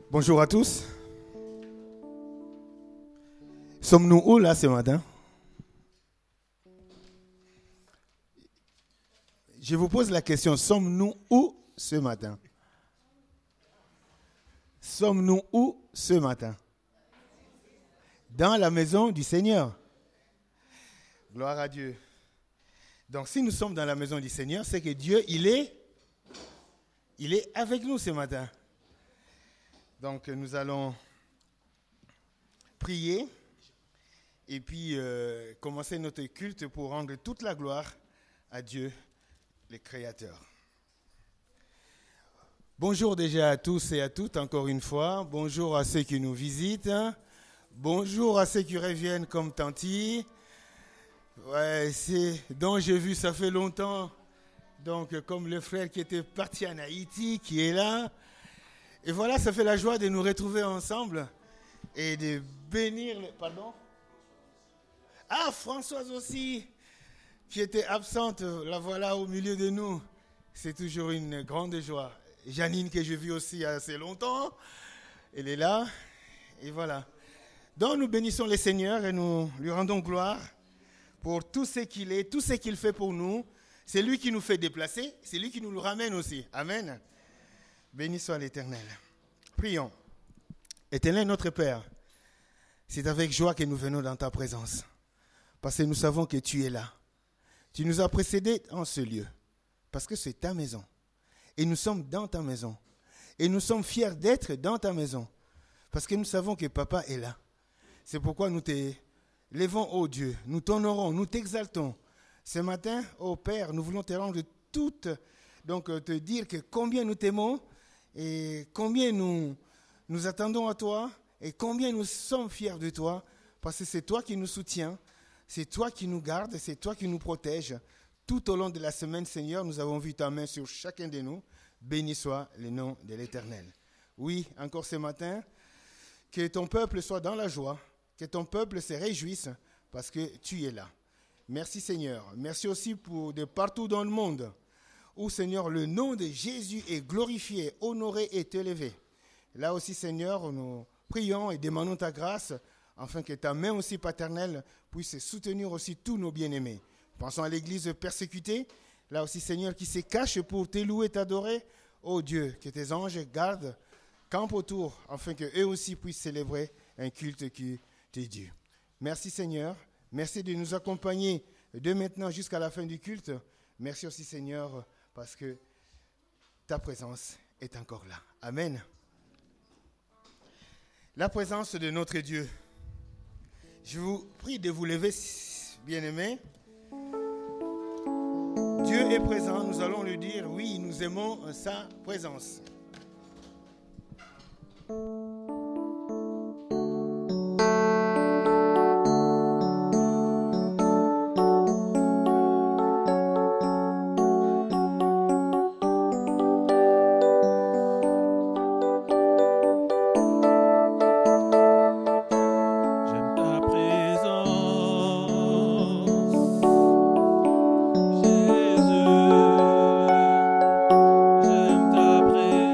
Bonjour à tous. Sommes-nous où là ce matin? Je vous pose la question, sommes-nous où ce matin? Sommes-nous où ce matin? Dans la maison du Seigneur. Gloire à Dieu. Donc si nous sommes dans la maison du Seigneur, c'est que Dieu, il est avec nous ce matin. Donc nous allons prier et puis commencer notre culte pour rendre toute la gloire à Dieu, le Créateur. Bonjour déjà à tous et à toutes, encore une fois. Bonjour à ceux qui nous visitent. Bonjour à ceux qui reviennent comme Tanti. Ouais, c'est dont j'ai vu ça fait longtemps. Donc comme le frère qui était parti en Haïti, qui est là. Et voilà, ça fait la joie de nous retrouver ensemble et de bénir... Pardon? Ah, Françoise aussi, qui était absente, la voilà au milieu de nous. C'est toujours une grande joie. Janine, que j'ai vue aussi assez longtemps, elle est là. Et voilà. Donc nous bénissons le Seigneur et nous lui rendons gloire pour tout ce qu'il est, tout ce qu'il fait pour nous. C'est lui qui nous fait déplacer, c'est lui qui nous le ramène aussi. Amen. Béni soit l'Éternel. Prions. Éternel notre Père, c'est avec joie que nous venons dans ta présence. Parce que nous savons que tu es là. Tu nous as précédés en ce lieu. Parce que c'est ta maison. Et nous sommes dans ta maison. Et nous sommes fiers d'être dans ta maison. Parce que nous savons que Papa est là. C'est pourquoi nous te levons, ô Dieu. Nous t'honorons, nous t'exaltons. Ce matin, ô Père, nous voulons te rendre toutes. Donc te dire que combien nous t'aimons. Et combien nous attendons à toi et combien nous sommes fiers de toi, parce que c'est toi qui nous soutiens, c'est toi qui nous gardes, c'est toi qui nous protèges. Tout au long de la semaine, Seigneur, nous avons vu ta main sur chacun de nous. Béni soit le nom de l'Éternel. Oui, encore ce matin, que ton peuple soit dans la joie, que ton peuple se réjouisse, parce que tu es là. Merci Seigneur. Merci aussi pour de partout dans le monde, où, Seigneur, le nom de Jésus est glorifié, honoré et élevé. Là aussi, Seigneur, nous prions et demandons ta grâce, afin que ta main aussi paternelle puisse soutenir aussi tous nos bien-aimés. Pensons à l'Église persécutée, là aussi, Seigneur, qui se cache pour te louer et t'adorer. Oh Dieu, que tes anges gardent, campent autour, afin qu'eux aussi puissent célébrer un culte qui t'est dû. Merci, Seigneur. Merci de nous accompagner de maintenant jusqu'à la fin du culte. Merci aussi, Seigneur, parce que ta présence est encore là. Amen. La présence de notre Dieu. Je vous prie de vous lever, bien-aimés. Dieu est présent, nous allons lui dire, oui, nous aimons sa présence. J'aime ta présence.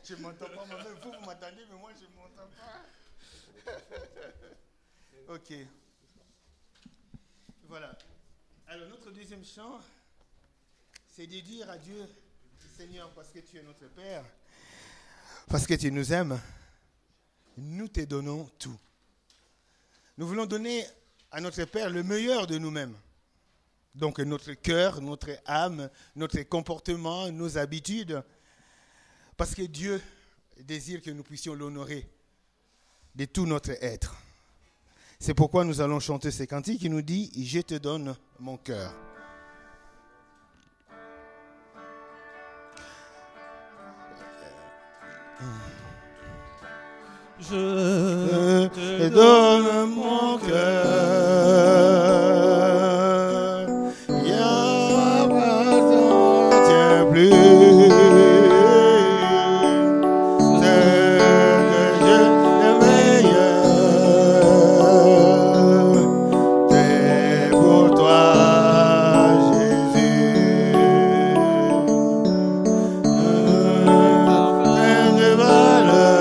Je ne m'entends pas moi-même. Vous m'entendez, mais moi, je ne m'entends pas. Ok. Voilà. Alors, notre deuxième chant, c'est de dire à Dieu, Seigneur, parce que tu es notre Père, parce que tu nous aimes, nous te donnons tout. Nous voulons donner à notre Père le meilleur de nous-mêmes. Donc notre cœur, notre âme, notre comportement, nos habitudes. Parce que Dieu désire que nous puissions l'honorer de tout notre être. C'est pourquoi nous allons chanter ces cantiques qui nous dit « Je te donne mon cœur ». Je te donne mon cœur, il n'y a pas plus. C'est que je le meilleur, c'est pour toi, Jésus. Plein de valeur.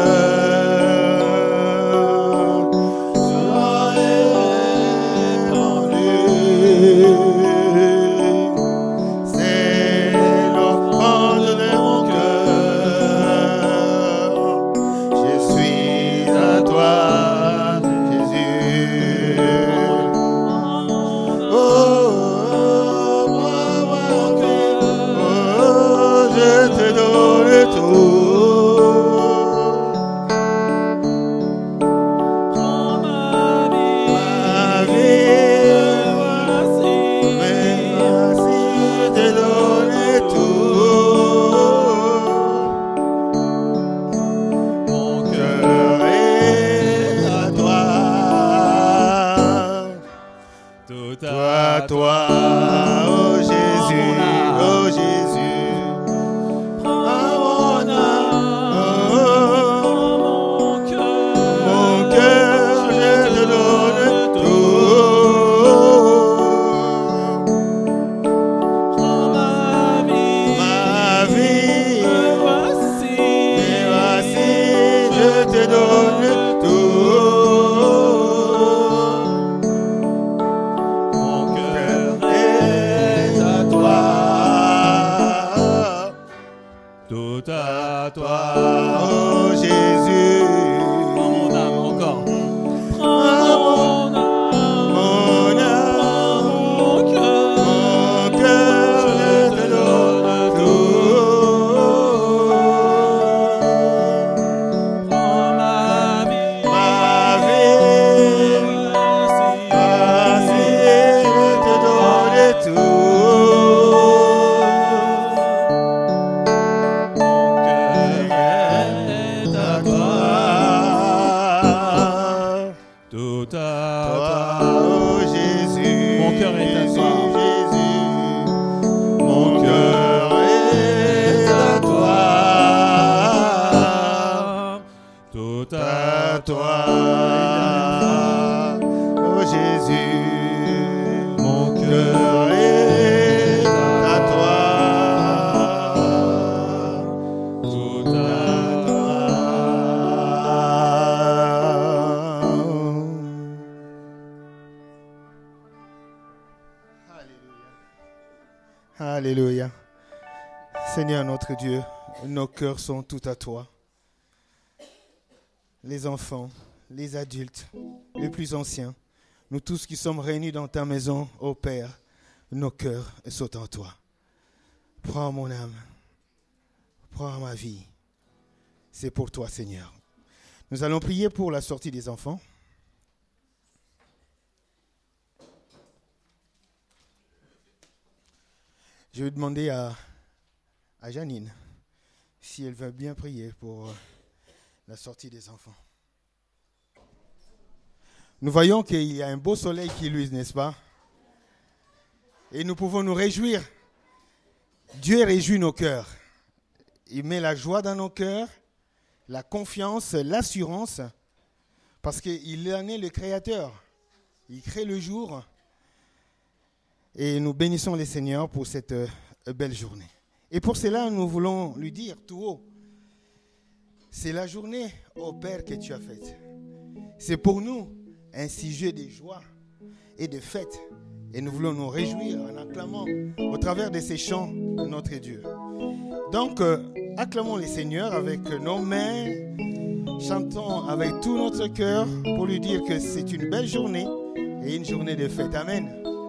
Alléluia. Seigneur notre Dieu, nos cœurs sont tout à toi. Les enfants, les adultes, les plus anciens, nous tous qui sommes réunis dans ta maison, ô Père, nos cœurs sont en toi. Prends mon âme, prends ma vie. C'est pour toi, Seigneur. Nous allons prier pour la sortie des enfants. Je vais demander à Janine si elle veut bien prier pour la sortie des enfants. Nous voyons qu'il y a un beau soleil qui luise, n'est-ce pas? Et nous pouvons nous réjouir. Dieu réjouit nos cœurs. Il met la joie dans nos cœurs, la confiance, l'assurance, parce qu'il en est le créateur. Il crée le jour. Et nous bénissons les Seigneurs pour cette belle journée. Et pour cela, nous voulons lui dire tout haut, C'est la journée, ô Père, que tu as faite. C'est pour nous un sujet de joie et de fête. Et nous voulons nous réjouir en acclamant au travers de ces chants de notre Dieu. Donc, acclamons le Seigneur avec nos mains. Chantons avec tout notre cœur pour lui dire que c'est une belle journée et une journée de fête. Amen.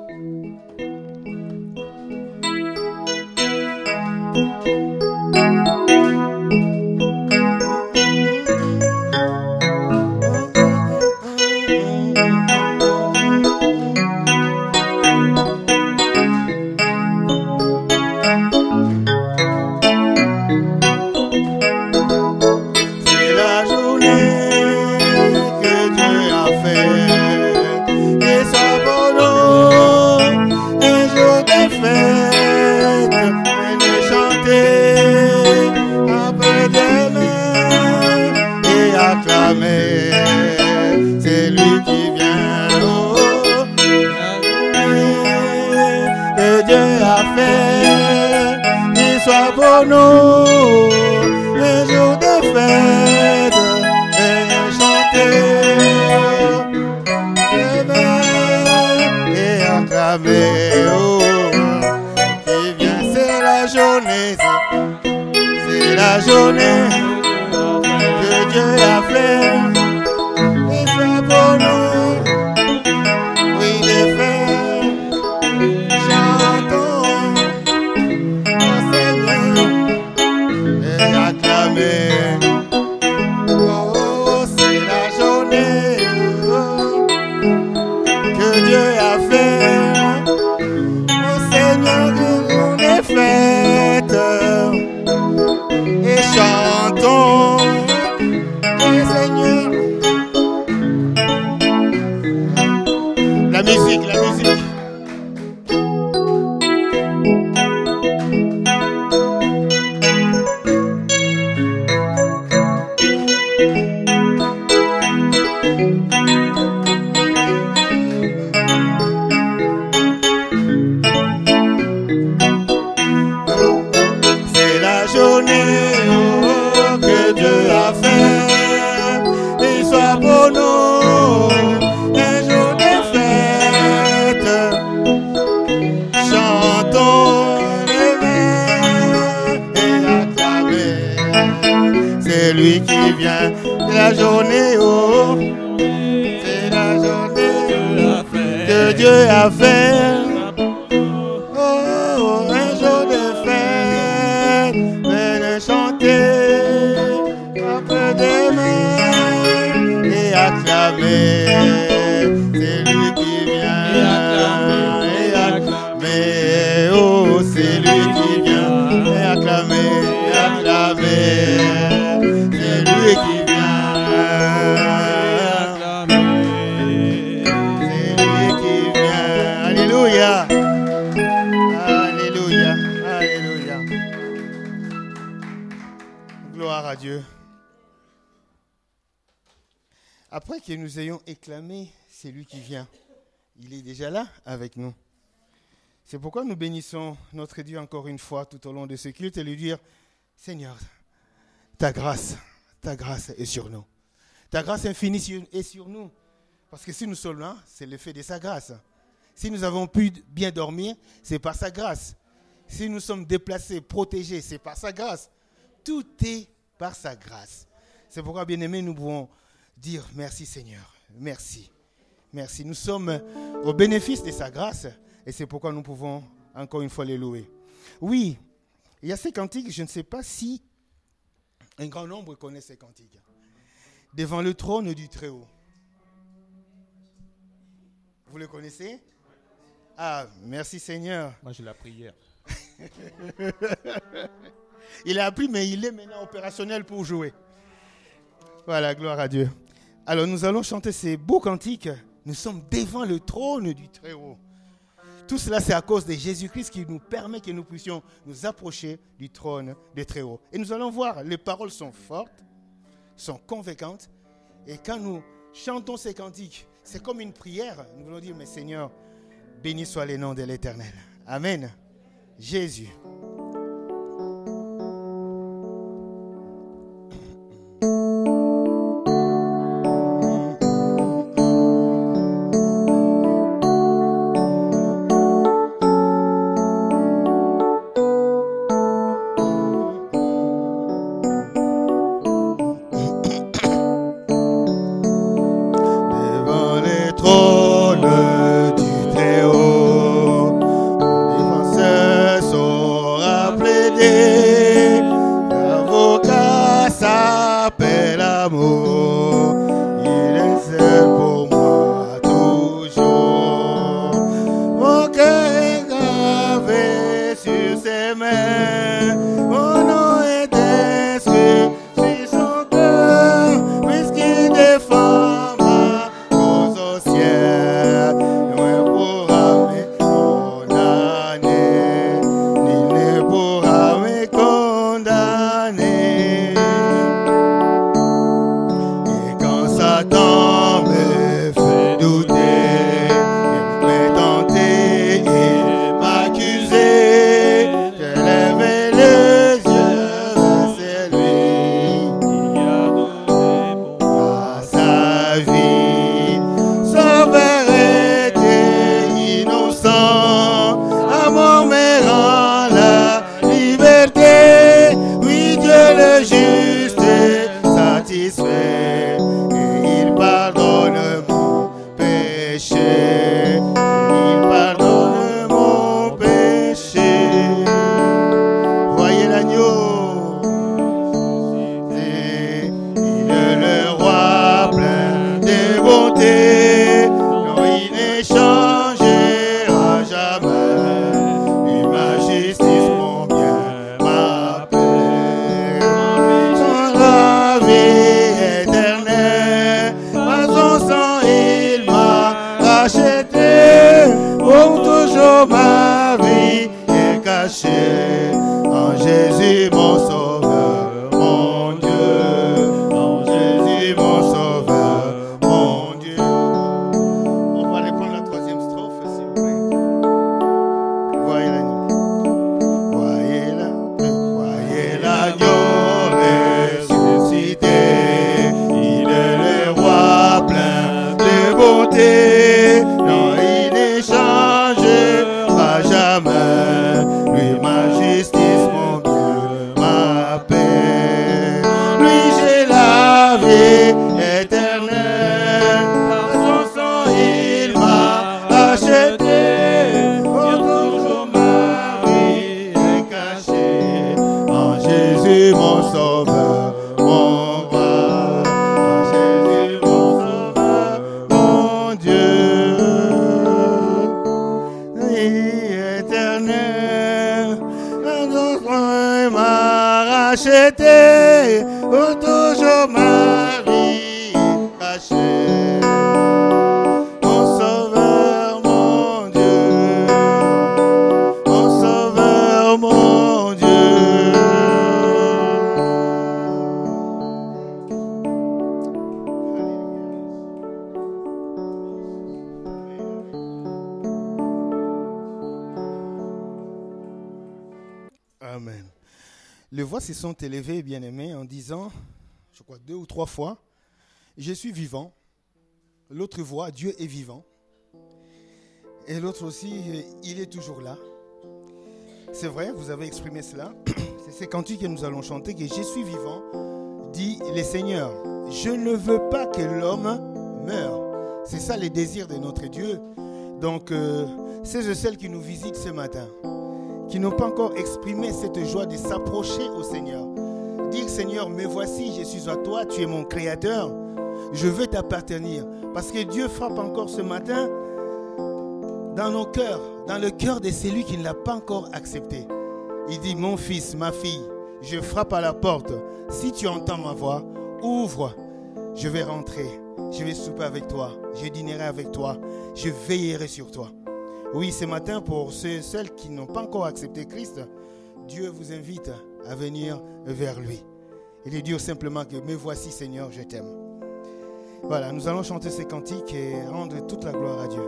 Après que nous ayons acclamé, c'est lui qui vient. Il est déjà là avec nous. C'est pourquoi nous bénissons notre Dieu encore une fois tout au long de ce culte et lui dire, Seigneur, ta grâce est sur nous. Ta grâce infinie est sur nous. Parce que si nous sommes là, c'est l'effet de sa grâce. Si nous avons pu bien dormir, c'est par sa grâce. Si nous sommes déplacés, protégés, c'est par sa grâce. Tout est par sa grâce. C'est pourquoi, bien-aimés, nous pouvons dire merci Seigneur, merci. Merci. Nous sommes au bénéfice de sa grâce et c'est pourquoi nous pouvons encore une fois les louer. Oui, il y a ces cantiques, je ne sais pas si un grand nombre connaît ces cantiques. Devant le trône du Très-Haut. Vous le connaissez? Ah, merci Seigneur. Moi, je l'ai appris hier. Il a appris, mais il est maintenant opérationnel pour jouer. Voilà, gloire à Dieu. Alors, nous allons chanter ces beaux cantiques. Nous sommes devant le trône du Très-Haut. Tout cela, c'est à cause de Jésus-Christ qui nous permet que nous puissions nous approcher du trône du Très-Haut. Et nous allons voir, les paroles sont fortes, sont convaincantes. Et quand nous chantons ces cantiques, c'est comme une prière. Nous voulons dire, mais Seigneur, béni soit le nom de l'Éternel. Amen. Jésus. m'aider. L'avocat s'appelle amour. Il est seul pour moi toujours. Mon cœur est gravé sur ses mains. Mon nom est inscrit sur son cœur. Puisqu'il défend ma cause au ciel. Loin pourra me condamner. Nul ne pourra me condamner. Et quand Satan me fait douter, il me tenter et m'accuser, je lève les yeux vers lui qui a donné pour moi sa vie. Sauveur était innocent, amour me rend la liberté. Oui, Dieu le juste est satisfait et il pardonne mon péché. Il pardonne mon péché. Voyez l'agneau. Il est le roi plein de bonté. Non, il n'échangera jamais. Lui, ma justice, mon bien, ma paix. Son la vie éternelle. Par son sang, il m'a racheté. Pour toujours, ma vie est cachée en Jésus, mon sauveur, mon Dieu. En Jésus, mon sauveur, mon Dieu. On va aller prendre la troisième strophe, s'il vous plaît. Voyez l'agneau. Voyez l'agneau ressuscité. Il est le roi plein de beauté. Non, il n'échangera jamais. Lui, ma justice, mon bien, ma paix. Lui, j'ai la vie éternelle. Par son sang, il m'a racheté. Pour toujours, ma vie est cachée en Jésus, mon sauveur, mon roi. En Jésus, mon sauveur, mon Dieu. Vie éternelle, ton soin m'a racheté. Pour toujours, ma vie est cachée. Mon sauveur, mon Dieu. Mon sauveur, mon Dieu. Amen. Les voix se sont élevées, bien-aimés, en disant, je crois 2 ou 3 fois, je suis vivant. L'autre voix, Dieu est vivant. Et l'autre aussi, il est toujours là. C'est vrai, vous avez exprimé cela. C'est ces cantiques que nous allons chanter, que je suis vivant, dit le Seigneur. Je ne veux pas que l'homme meure. C'est ça les désirs de notre Dieu. Donc, ceux et celles qui nous visitent ce matin, qui n'ont pas encore exprimé cette joie de s'approcher au Seigneur. Dire, Seigneur, me voici, je suis à toi, tu es mon créateur. Je veux t'appartenir. Parce que Dieu frappe encore ce matin dans nos cœurs, dans le cœur de celui qui ne l'a pas encore accepté. Il dit, mon fils, ma fille, je frappe à la porte. Si tu entends ma voix, ouvre. Je vais rentrer. Je vais souper avec toi. Je dînerai avec toi. Je veillerai sur toi. Oui, ce matin, pour ceux et celles qui n'ont pas encore accepté Christ, Dieu vous invite à venir vers lui. Il lui dit simplement que me voici Seigneur, je t'aime. Voilà, nous allons chanter ces cantiques et rendre toute la gloire à Dieu.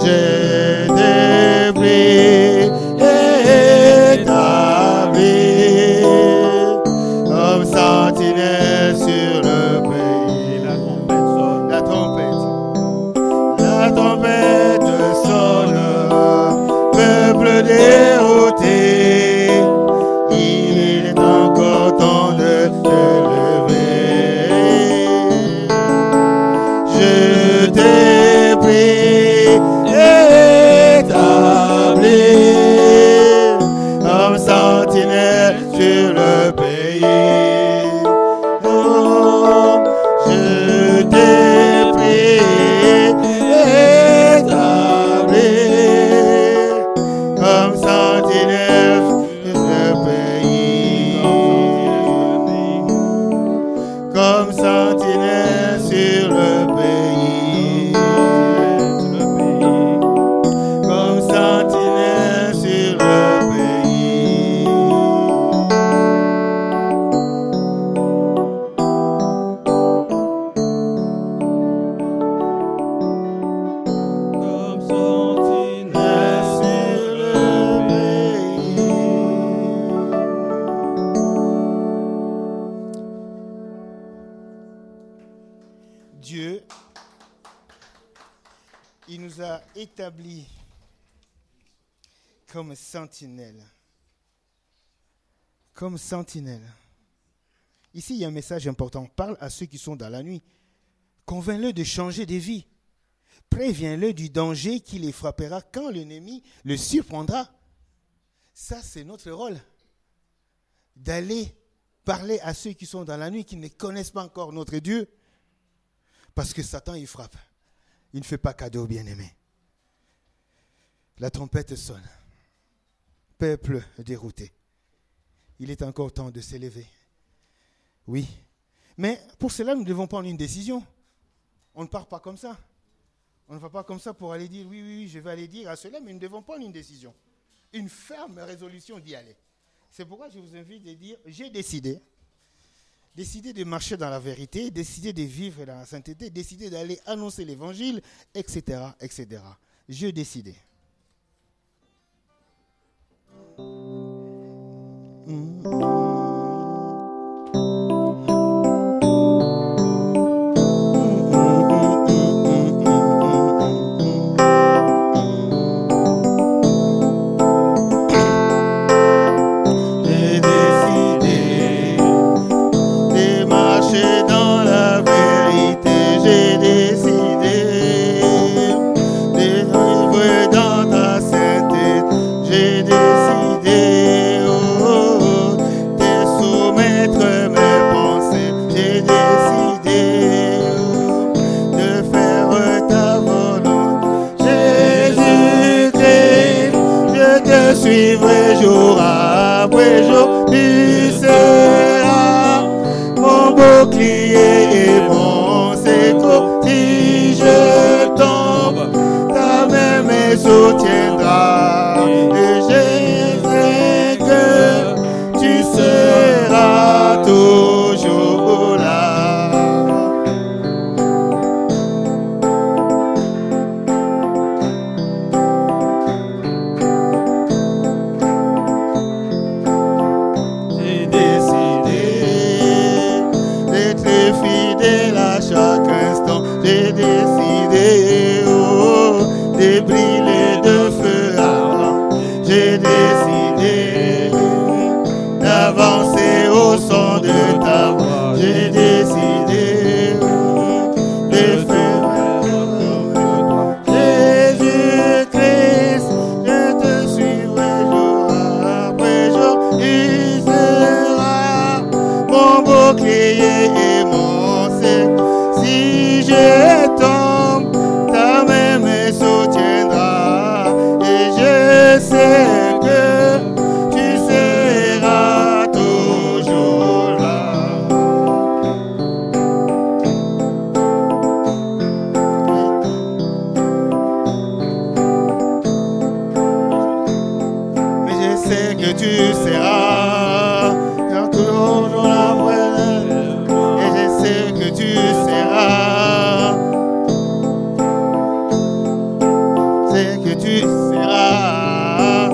Je te prie, établis comme sentinelle sur le pays. La trompette sonne, peuple dérouté, il est encore temps de te lever. Je te prie, établis comme sentinelle sur le pays. Oh, je te prie, établis comme sentinelle sur le pays. Comme sentinelle sur le pays. Comme sentinelle sur le pays. Comme sentinelle sur le pays. Dieu, il nous a établis comme sentinelles. Comme sentinelles. Ici, il y a un message important. Parle à ceux qui sont dans la nuit. Convainc-le de changer de vie. Préviens-le du danger qui les frappera quand l'ennemi le surprendra. Ça, c'est notre rôle. D'aller parler à ceux qui sont dans la nuit, qui ne connaissent pas encore notre Dieu. Parce que Satan, il frappe. Il ne fait pas cadeau, bien-aimé. La trompette sonne. Peuple dérouté. Il est encore temps de s'élever. Oui. Mais pour cela, nous devons prendre une décision. On ne part pas comme ça. On ne va pas comme ça pour aller dire, oui, je vais aller dire à cela, mais nous devons prendre une décision. Une ferme résolution d'y aller. C'est pourquoi je vous invite à dire, j'ai décidé. Décider de marcher dans la vérité, décider de vivre dans la sainteté, décider d'aller annoncer l'évangile, etc., etc. Je décidé. Suivrai jour après jour, tu seras mon bouclier et mon secours. Si je tombe, ta main me soutiendra. Et je sais que tu seras toujours là. J'ai décidé de briller de feu ardent. J'ai décidé d'avancer au son de ta voix. J'ai décidé de faire Jésus-Christ, je te suivrai jour après jour. Tu seras mon bouclier et mon secours. Si je tombe, ta main me soutiendra. Et je sais que tu seras toujours là. Mais je sais que tu seras toujours là. Et je sais que tu seras. sais que tu seras.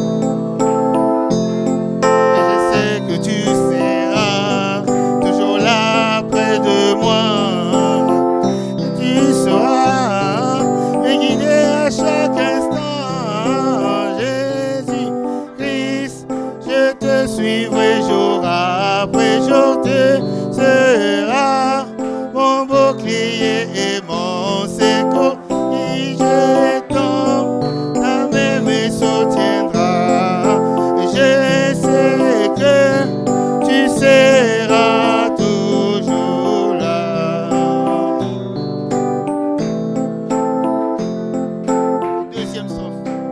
Et je sais que tu seras toujours là près de moi. Et tu sauras me guider à chaque instant. Jésus-Christ, je te suivrai jour après jour. Tu seras mon bouclier et mon secours. Si je tombe, ta main me soutiendra. Et je sais que tu seras toujours là. Deuxième strophe.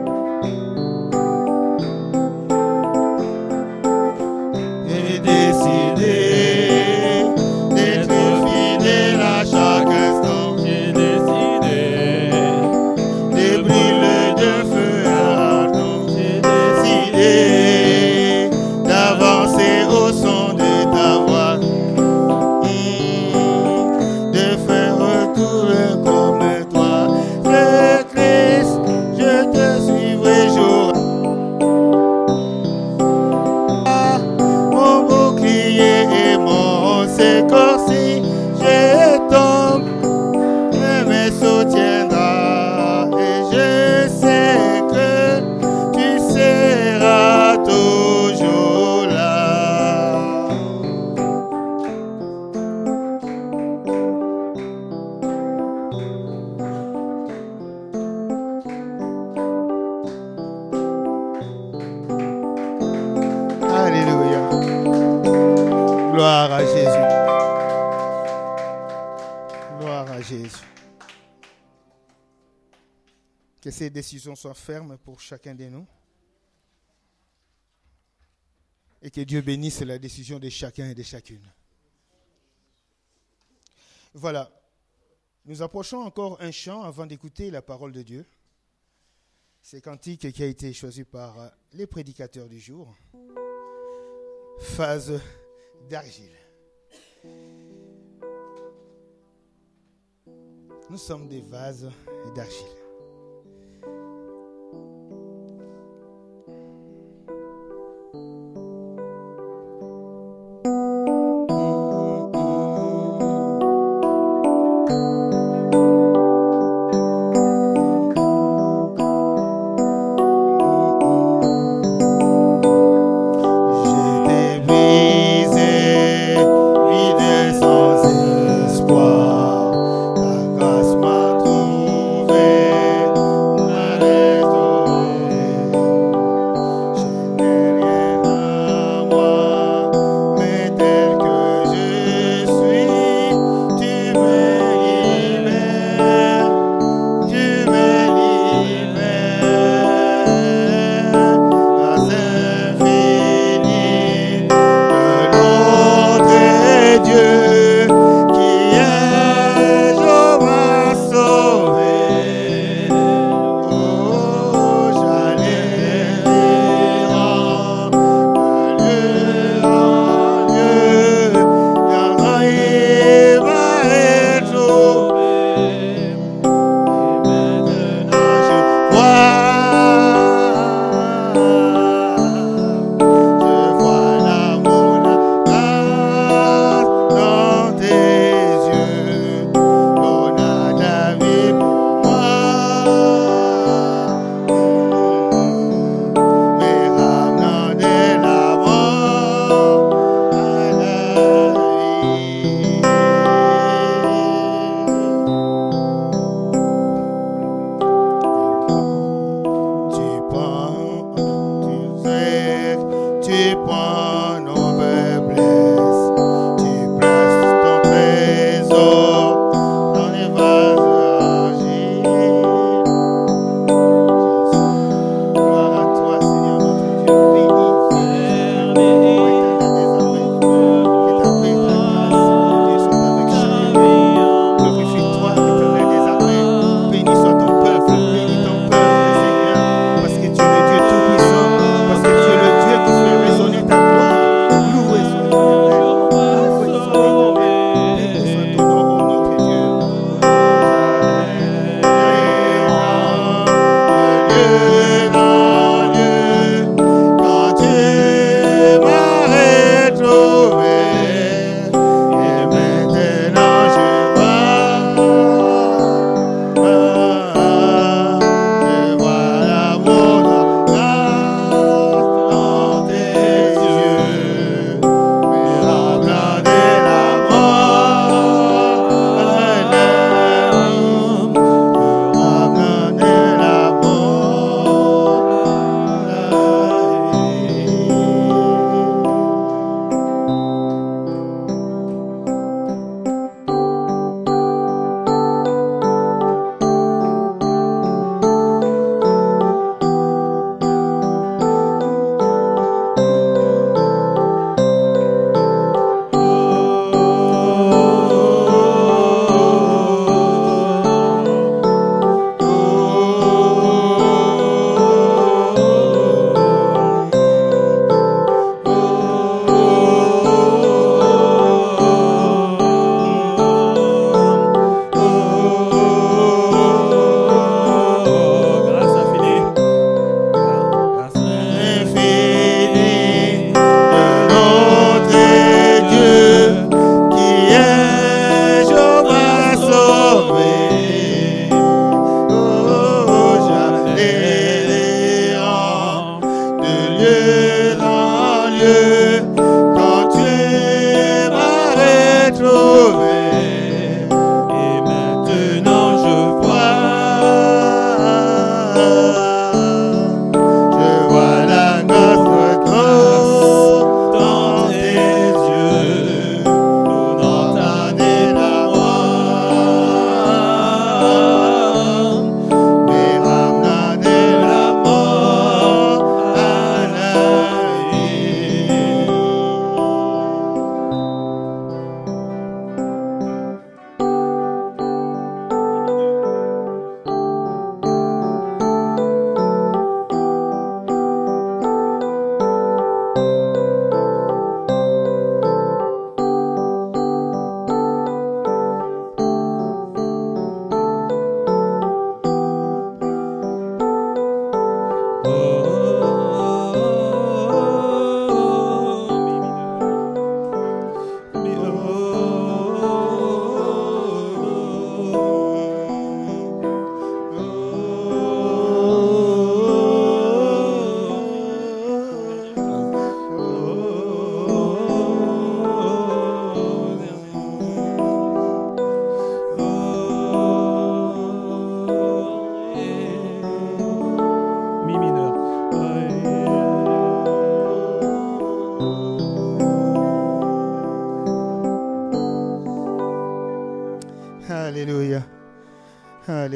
J'ai décidé d'être fidèle à chaque instant. J'ai décidé de brûler de feu ardent. J'ai décidé d'avancer au son de ta voix, de faire tout comme toi. Le Christ, je te suivrai jour. Mon bouclier et mon secours, si je tombe, me soutiendra. Et je sais que tu seras toujours là. Alléluia. Gloire à Jésus. Gloire à Jésus. Que ces décisions soient fermes pour chacun de nous. Et que Dieu bénisse la décision de chacun et de chacune. Voilà. Nous approchons encore un chant avant d'écouter la parole de Dieu. C'est cantique qui a été choisi par les prédicateurs du jour. Phase d'argile. Nous sommes des vases d'argile. J'étais brisé, vide sans espoir. Ta grâce m'a trouvé.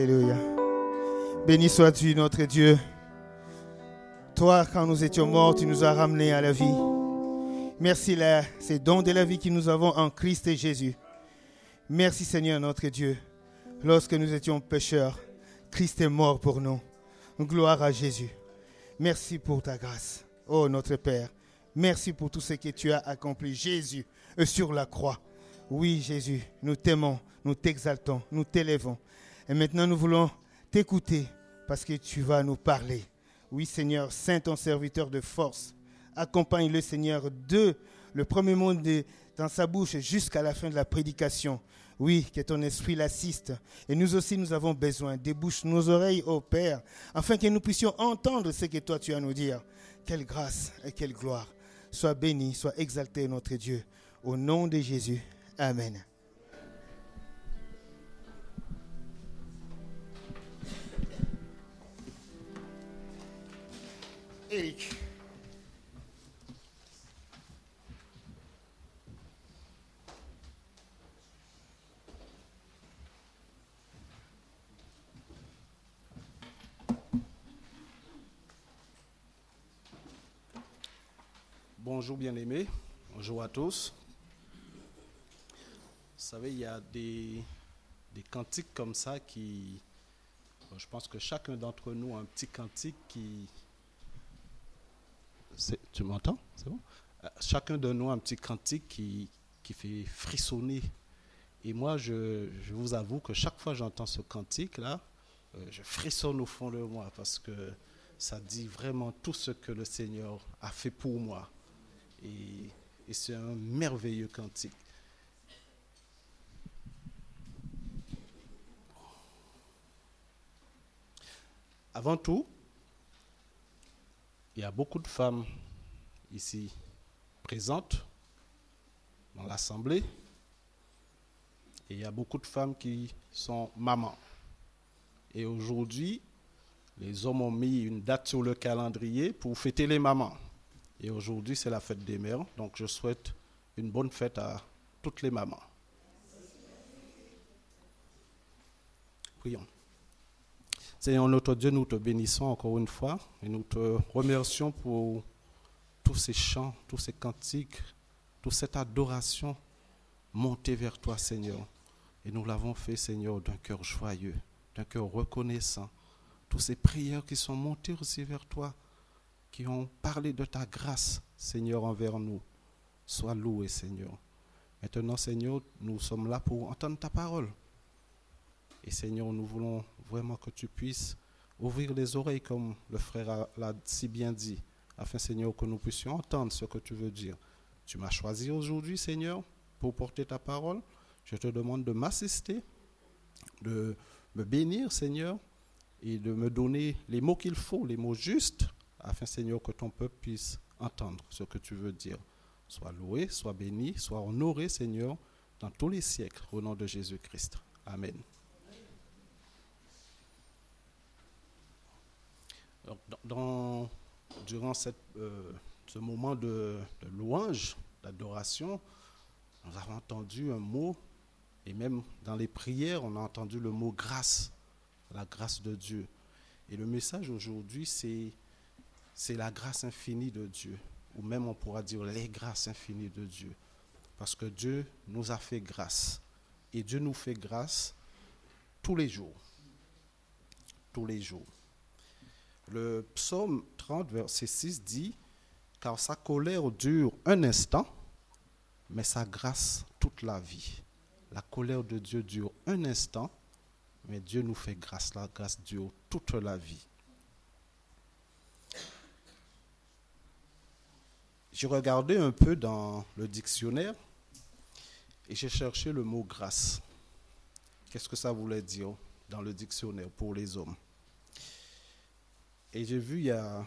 Alléluia. Béni sois-tu, notre Dieu. Toi, quand nous étions morts, tu nous as ramenés à la vie. Merci, ces dons de la vie que nous avons en Christ et Jésus. Merci, Seigneur, notre Dieu. Lorsque nous étions pécheurs, Christ est mort pour nous. Gloire à Jésus. Merci pour ta grâce. Oh, notre Père, merci pour tout ce que tu as accompli, Jésus, sur la croix. Oui, Jésus, nous t'aimons, nous t'exaltons, nous t'élèvons. Et maintenant, nous voulons t'écouter parce que tu vas nous parler. Oui, Seigneur, Saint, ton serviteur de force. Accompagne le Seigneur de le premier mot dans sa bouche jusqu'à la fin de la prédication. Oui, que ton esprit l'assiste. Et nous aussi, nous avons besoin. Débouche nos oreilles, ô Père, afin que nous puissions entendre ce que toi tu as à nous dire. Quelle grâce et quelle gloire. Sois béni, sois exalté, notre Dieu. Au nom de Jésus. Amen. Eric. Bonjour bien-aimés, bonjour à tous. Vous savez, il y a des cantiques comme ça qui... Je pense que chacun d'entre nous a un petit cantique qui... Tu m'entends? C'est bon? Chacun de nous a un petit cantique qui fait frissonner. Et moi, je vous avoue que chaque fois que j'entends ce cantique-là, je frissonne au fond de moi parce que ça dit vraiment tout ce que le Seigneur a fait pour moi. Et c'est un merveilleux cantique. Avant tout, il y a beaucoup de femmes ici présentes dans l'assemblée et il y a beaucoup de femmes qui sont mamans. Et aujourd'hui, les hommes ont mis une date sur le calendrier pour fêter les mamans. Et aujourd'hui, c'est la fête des mères. Donc, je souhaite une bonne fête à toutes les mamans. Prions. Seigneur notre Dieu, nous te bénissons encore une fois et nous te remercions pour tous ces chants, tous ces cantiques, toute cette adoration montée vers toi, Seigneur. Et nous l'avons fait, Seigneur, d'un cœur joyeux, d'un cœur reconnaissant. Toutes ces prières qui sont montées aussi vers toi, qui ont parlé de ta grâce, Seigneur, envers nous. Sois loué, Seigneur. Maintenant, Seigneur, nous sommes là pour entendre ta parole. Et Seigneur, nous voulons vraiment que tu puisses ouvrir les oreilles, comme le frère l'a si bien dit, afin, Seigneur, que nous puissions entendre ce que tu veux dire. Tu m'as choisi aujourd'hui, Seigneur, pour porter ta parole. Je te demande de m'assister, de me bénir, Seigneur, et de me donner les mots qu'il faut, les mots justes, afin, Seigneur, que ton peuple puisse entendre ce que tu veux dire. Sois loué, sois béni, sois honoré, Seigneur, dans tous les siècles, au nom de Jésus-Christ. Amen. Durant ce moment de louange, d'adoration, nous avons entendu un mot, et même dans les prières, on a entendu le mot grâce, la grâce de Dieu. Et le message aujourd'hui, c'est la grâce infinie de Dieu, ou même on pourra dire les grâces infinies de Dieu, parce que Dieu nous a fait grâce, et Dieu nous fait grâce tous les jours. Tous les jours. Le psaume 30, verset 6 dit « Car sa colère dure un instant, mais sa grâce toute la vie. » La colère de Dieu dure un instant, mais Dieu nous fait grâce. La grâce dure toute la vie. J'ai regardé un peu dans le dictionnaire et j'ai cherché le mot « grâce ». Qu'est-ce que ça voulait dire dans le dictionnaire pour les hommes? Et j'ai vu, il y a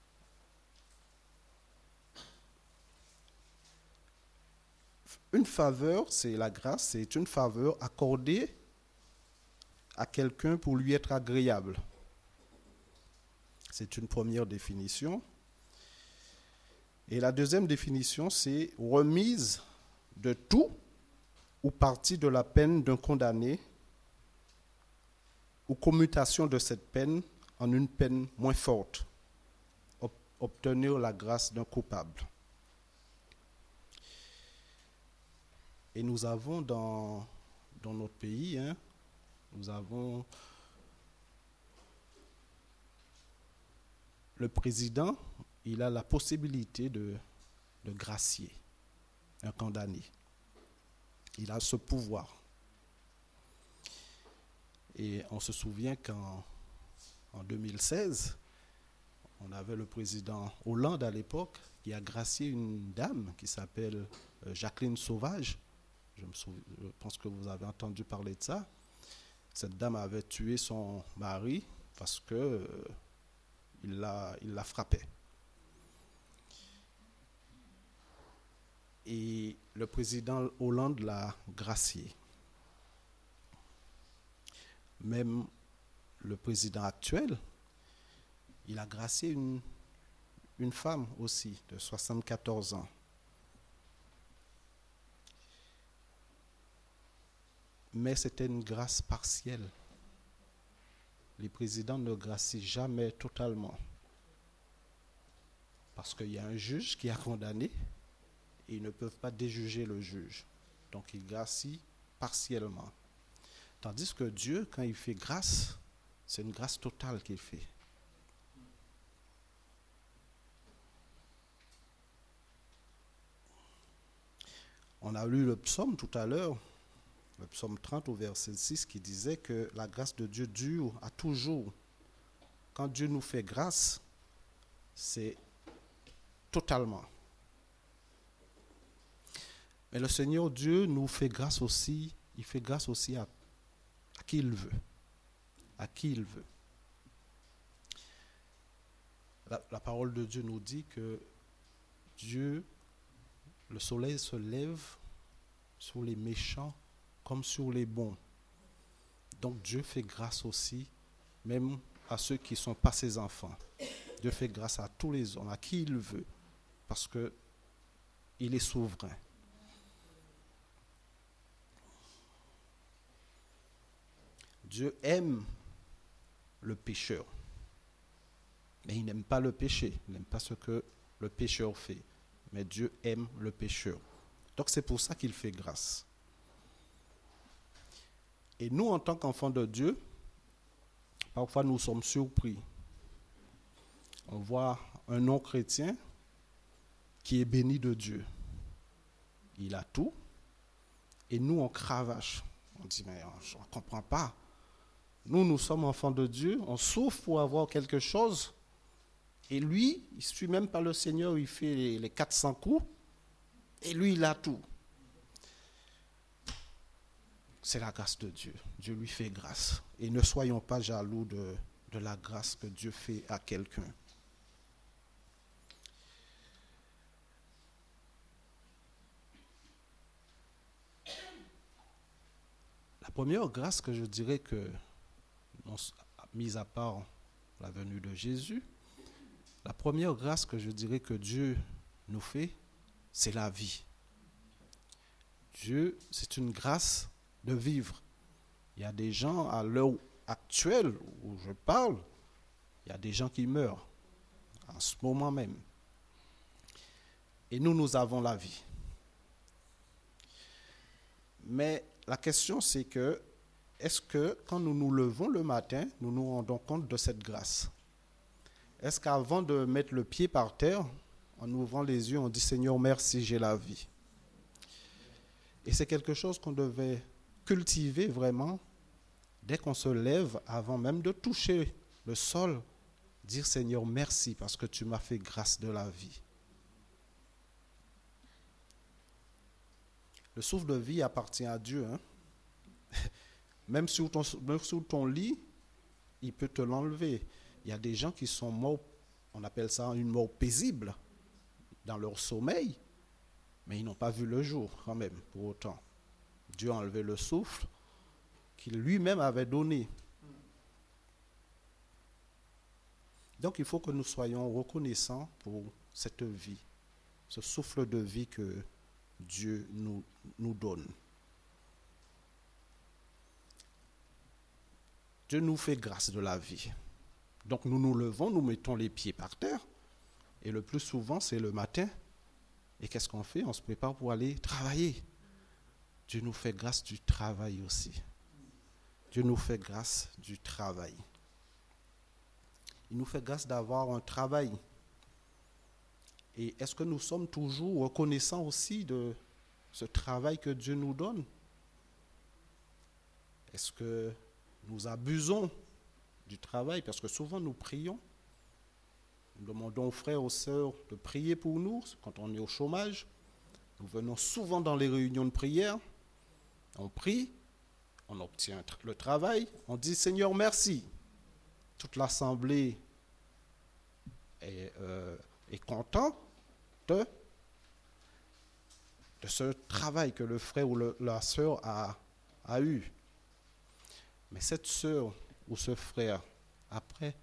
une faveur, c'est la grâce, c'est une faveur accordée à quelqu'un pour lui être agréable. C'est une première définition. Et la deuxième définition, c'est remise de tout ou partie de la peine d'un condamné ou commutation de cette peine en une peine moins forte, obtenir la grâce d'un coupable. Et nous avons dans notre pays, nous avons le président, il a la possibilité de gracier un condamné. Il a ce pouvoir. Et on se souvient qu'en 2016, on avait le président Hollande à l'époque qui a gracié une dame qui s'appelle Jacqueline Sauvage. Je pense que vous avez entendu parler de ça. Cette dame avait tué son mari parce que il la frappait. Et le président Hollande l'a gracié. Même le président actuel, il a gracié une femme aussi de 74 ans. Mais c'était une grâce partielle. Les présidents ne gracient jamais totalement. Parce qu'il y a un juge qui a condamné et ils ne peuvent pas déjuger le juge. Donc ils gracient partiellement. Tandis que Dieu, quand il fait grâce, c'est une grâce totale qu'il fait. On a lu le psaume tout à l'heure, le psaume 30 au verset 6, qui disait que la grâce de Dieu dure à toujours. Quand Dieu nous fait grâce, c'est totalement. Mais le Seigneur Dieu nous fait grâce aussi, il fait grâce aussi à qui il veut. À qui il veut. La parole de Dieu nous dit que Dieu, le soleil se lève sur les méchants comme sur les bons. Donc Dieu fait grâce aussi, même à ceux qui ne sont pas ses enfants. Dieu fait grâce à tous les hommes, à qui il veut, parce qu'il est souverain. Dieu aime le pécheur, mais il n'aime pas le péché, il n'aime pas ce que le pécheur fait, mais Dieu aime le pécheur. Donc c'est pour ça qu'il fait grâce. Et nous, en tant qu'enfants de Dieu, parfois nous sommes surpris. On voit un non-chrétien qui est béni de Dieu. Il a tout, et nous on cravache. On dit, mais je ne comprends pas. Nous sommes enfants de Dieu, on souffre pour avoir quelque chose, et lui, il ne suit même pas le Seigneur, il fait les 400 coups, et lui, il a tout. C'est la grâce de Dieu. Dieu lui fait grâce. Et ne soyons pas jaloux de la grâce que Dieu fait à quelqu'un. La première grâce que je dirais que, mis à part la venue de Jésus, la première grâce que je dirais que Dieu nous fait, c'est la vie. Dieu, c'est une grâce de vivre. Il y a des gens, à l'heure actuelle où je parle, il y a des gens qui meurent, en ce moment même. Et nous avons la vie. Mais la question, c'est que, est-ce que quand nous nous levons le matin, nous nous rendons compte de cette grâce? Est-ce qu'avant de mettre le pied par terre, en ouvrant les yeux, on dit « Seigneur, merci, j'ai la vie ». Et c'est quelque chose qu'on devait cultiver vraiment dès qu'on se lève, avant même de toucher le sol, dire « Seigneur, merci parce que tu m'as fait grâce de la vie ». Le souffle de vie appartient à Dieu. Même sur ton lit, il peut te l'enlever. Il y a des gens qui sont morts, on appelle ça une mort paisible, dans leur sommeil, mais ils n'ont pas vu le jour quand même, pour autant. Dieu a enlevé le souffle qu'il lui-même avait donné. Donc il faut que nous soyons reconnaissants pour cette vie, ce souffle de vie que Dieu nous donne. Dieu nous fait grâce de la vie. Donc nous nous levons, nous mettons les pieds par terre, et le plus souvent c'est le matin. Et qu'est-ce qu'on fait? On se prépare pour aller travailler. Dieu nous fait grâce du travail aussi. Dieu nous fait grâce du travail. Il nous fait grâce d'avoir un travail. Et est-ce que nous sommes toujours reconnaissants aussi de ce travail que Dieu nous donne? Est-ce que nous abusons du travail? Parce que souvent nous prions. Nous demandons aux frères, aux sœurs de prier pour nous quand on est au chômage. Nous venons souvent dans les réunions de prière. On prie, on obtient le travail, on dit Seigneur merci. Toute l'assemblée est content de ce travail que le frère ou la sœur a eu. Mais cette sœur ou ce frère, après,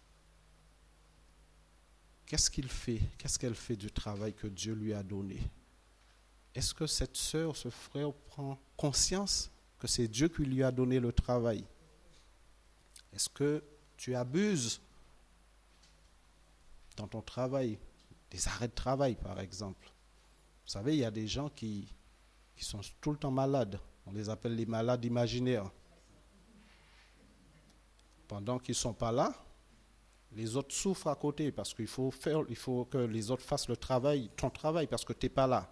qu'est-ce qu'il fait? Qu'est-ce qu'elle fait du travail que Dieu lui a donné? Est-ce que cette sœur, ce frère prend conscience que c'est Dieu qui lui a donné le travail? Est-ce que tu abuses dans ton travail, des arrêts de travail par exemple? Vous savez, il y a des gens qui sont tout le temps malades. On les appelle les malades imaginaires. Pendant qu'ils ne sont pas là, les autres souffrent à côté parce qu'il faut que les autres fassent ton travail parce que tu n'es pas là.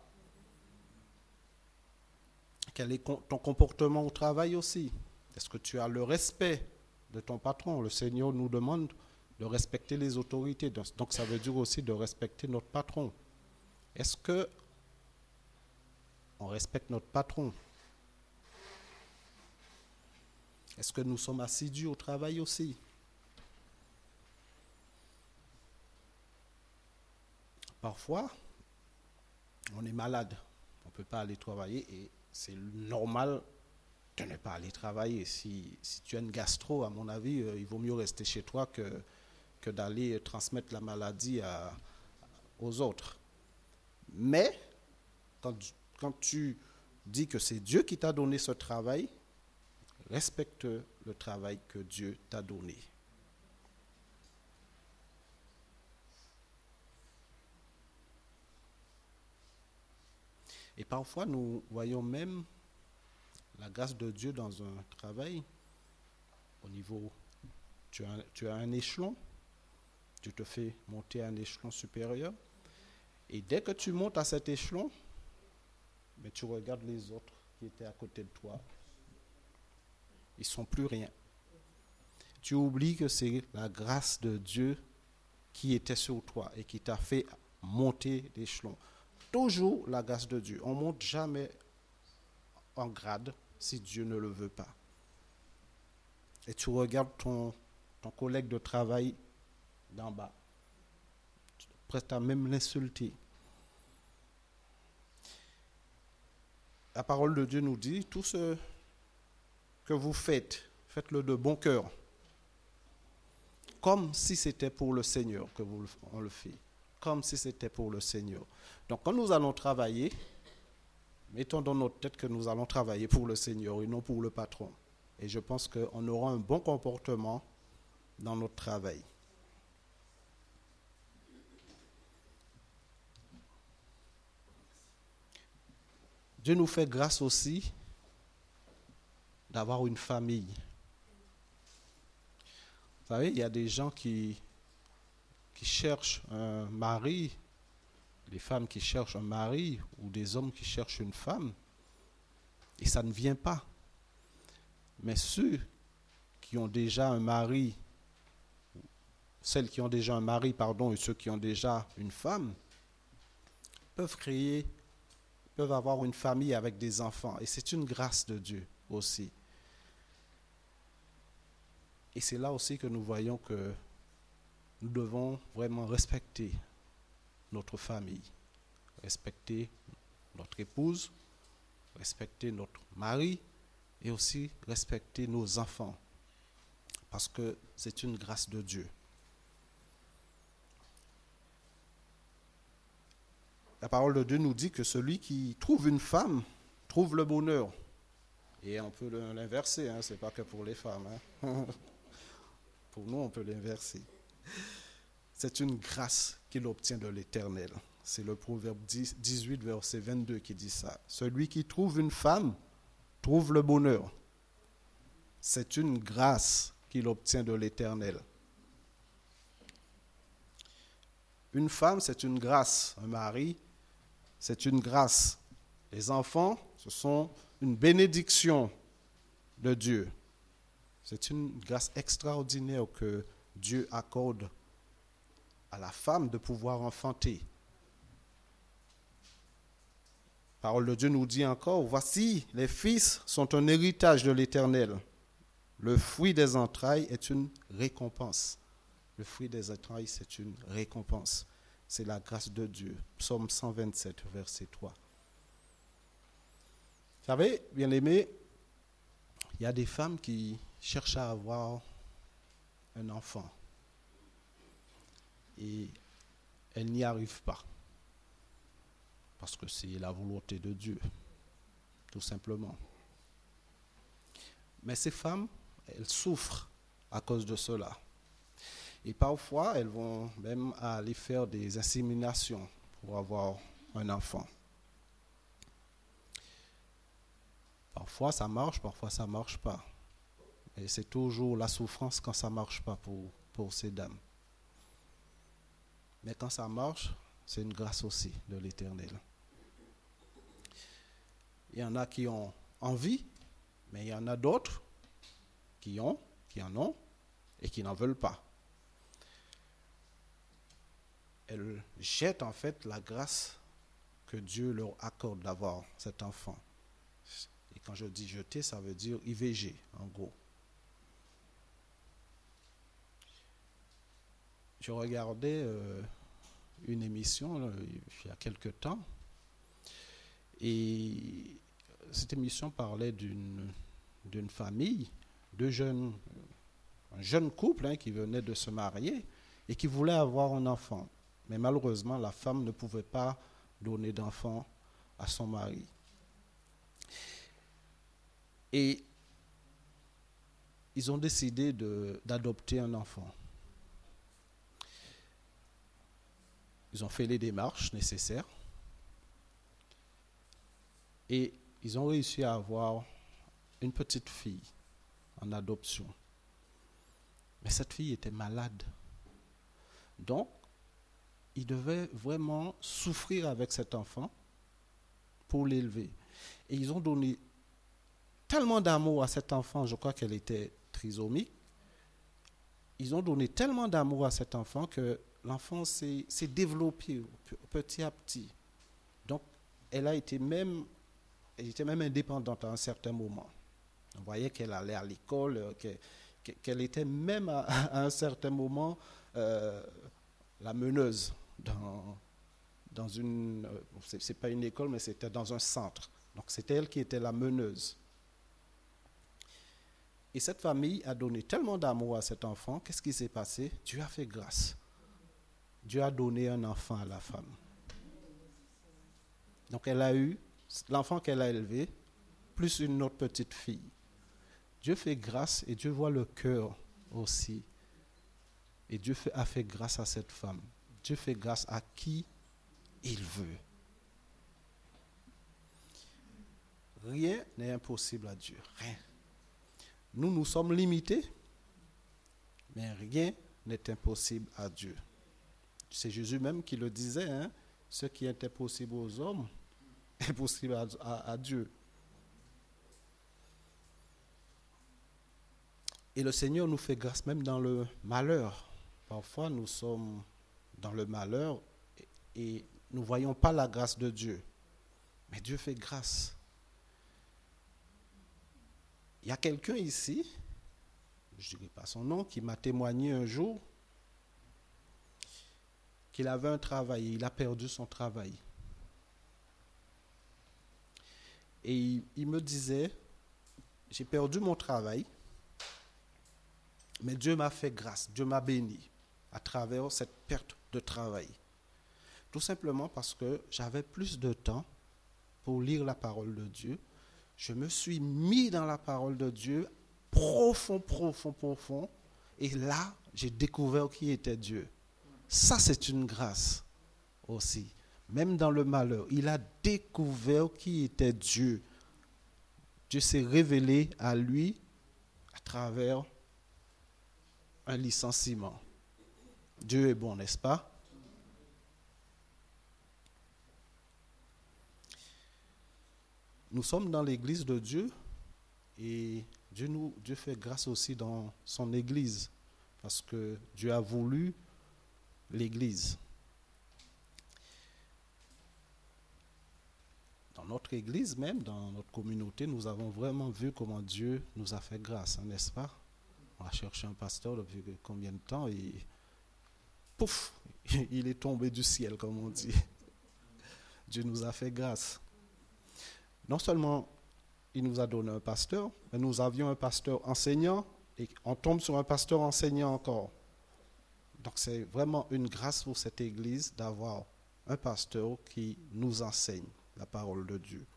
Quel est ton comportement au travail aussi? Est-ce que tu as le respect de ton patron? Le Seigneur nous demande de respecter les autorités. Donc ça veut dire aussi de respecter notre patron. Est-ce que on respecte notre patron? Est-ce que nous sommes assidus au travail aussi? Parfois, on est malade, on ne peut pas aller travailler et c'est normal de ne pas aller travailler. Si tu as une gastro, à mon avis, il vaut mieux rester chez toi que d'aller transmettre la maladie aux autres. Mais, quand tu dis que c'est Dieu qui t'a donné ce travail, respecte le travail que Dieu t'a donné. Et parfois, nous voyons même la grâce de Dieu dans un travail au niveau, tu as un échelon, tu te fais monter à un échelon supérieur, et dès que tu montes à cet échelon, mais tu regardes les autres qui étaient à côté de toi, ils ne sont plus rien. Tu oublies que c'est la grâce de Dieu qui était sur toi et qui t'a fait monter d'échelon. Toujours la grâce de Dieu. On ne monte jamais en grade si Dieu ne le veut pas. Et tu regardes ton collègue de travail d'en bas. Tu es prêt à même l'insulter. La parole de Dieu nous dit, tout ce que vous faites, faites-le de bon cœur. Comme si c'était pour le Seigneur que on le fait. Comme si c'était pour le Seigneur. Donc quand nous allons travailler, mettons dans notre tête que nous allons travailler pour le Seigneur et non pour le patron. Et je pense qu'on aura un bon comportement dans notre travail. Dieu nous fait grâce aussi d'avoir une famille. Vous savez, il y a des gens qui cherchent un mari, des femmes qui cherchent un mari ou des hommes qui cherchent une femme, et ça ne vient pas. Mais ceux qui ont déjà un mari, celles qui ont déjà un mari, et ceux qui ont déjà une femme, peuvent avoir une famille avec des enfants. Et c'est une grâce de Dieu aussi. Et c'est là aussi que nous voyons que nous devons vraiment respecter notre famille, respecter notre épouse, respecter notre mari et aussi respecter nos enfants. Parce que c'est une grâce de Dieu. La parole de Dieu nous dit que celui qui trouve une femme trouve le bonheur Et on peut l'inverser, ce n'est pas que pour les femmes. Pour nous, on peut l'inverser. C'est une grâce qu'il obtient de l'Éternel. C'est le Proverbe 18, verset 22 qui dit ça. Celui qui trouve une femme trouve le bonheur. C'est une grâce qu'il obtient de l'Éternel. Une femme, c'est une grâce. Un mari, c'est une grâce. Les enfants, ce sont une bénédiction de Dieu. C'est une grâce extraordinaire que Dieu accorde à la femme de pouvoir enfanter. La parole de Dieu nous dit encore, voici, les fils sont un héritage de l'Éternel. Le fruit des entrailles est une récompense. Le fruit des entrailles, c'est une récompense. C'est la grâce de Dieu. Psaume 127, verset 3. Vous savez, bien-aimés, il y a des femmes qui cherchent à avoir un enfant. Et elles n'y arrivent pas. Parce que c'est la volonté de Dieu, tout simplement. Mais ces femmes, elles souffrent à cause de cela. Et parfois, elles vont même aller faire des inséminations pour avoir un enfant. Parfois, ça marche, parfois, ça ne marche pas. Et c'est toujours la souffrance quand ça ne marche pas pour ces dames. Mais quand ça marche, c'est une grâce aussi de l'Éternel. Il y en a qui ont envie, mais il y en a d'autres qui en ont et qui n'en veulent pas. Elles jettent en fait la grâce que Dieu leur accorde d'avoir cet enfant. Et quand je dis jeter, ça veut dire IVG, en gros. Je regardais une émission il y a quelque temps, et cette émission parlait d'une famille, un jeune couple qui venait de se marier et qui voulait avoir un enfant. Mais malheureusement, la femme ne pouvait pas donner d'enfant à son mari. Et ils ont décidé d'adopter un enfant. Ils ont fait les démarches nécessaires et ils ont réussi à avoir une petite fille en adoption. Mais cette fille était malade. Donc, ils devaient vraiment souffrir avec cet enfant pour l'élever. Et ils ont donné tellement d'amour à cet enfant, je crois qu'elle était trisomique. Ils ont donné tellement d'amour à cet enfant que l'enfant s'est développé petit à petit. Donc, elle était même indépendante à un certain moment. On voyait qu'elle allait à l'école, qu'elle était même à un certain moment la meneuse dans une... c'est pas une école, mais c'était dans un centre. Donc, c'était elle qui était la meneuse. Et cette famille a donné tellement d'amour à cet enfant. Qu'est-ce qui s'est passé? Dieu a fait grâce. Dieu a donné un enfant à la femme. Donc elle a eu l'enfant qu'elle a élevé, plus une autre petite fille. Dieu fait grâce et Dieu voit le cœur aussi. Et Dieu a fait grâce à cette femme. Dieu fait grâce à qui il veut. Rien n'est impossible à Dieu. Rien. Nous sommes limités, mais rien n'est impossible à Dieu. C'est Jésus même qui le disait, ce qui est impossible aux hommes est possible à Dieu. Et le Seigneur nous fait grâce même dans le malheur. Parfois, nous sommes dans le malheur et nous ne voyons pas la grâce de Dieu. Mais Dieu fait grâce. Il y a quelqu'un ici, je ne dirai pas son nom, qui m'a témoigné un jour qu'il avait un travail, il a perdu son travail. Et il me disait, j'ai perdu mon travail, mais Dieu m'a fait grâce, Dieu m'a béni à travers cette perte de travail. Tout simplement parce que j'avais plus de temps pour lire la parole de Dieu, je me suis mis dans la parole de Dieu, profond. Et là, j'ai découvert qui était Dieu. Ça, c'est une grâce aussi. Même dans le malheur, il a découvert qui était Dieu. Dieu s'est révélé à lui à travers un licenciement. Dieu est bon, n'est-ce pas? Nous sommes dans l'église de Dieu et Dieu fait grâce aussi dans son église parce que Dieu a voulu l'église. Dans notre église même, dans notre communauté, nous avons vraiment vu comment Dieu nous a fait grâce, n'est-ce pas? On a cherché un pasteur depuis combien de temps et pouf, il est tombé du ciel, comme on dit. Dieu nous a fait grâce. Non seulement il nous a donné un pasteur, mais nous avions un pasteur enseignant et on tombe sur un pasteur enseignant encore. Donc c'est vraiment une grâce pour cette église d'avoir un pasteur qui nous enseigne la parole de Dieu.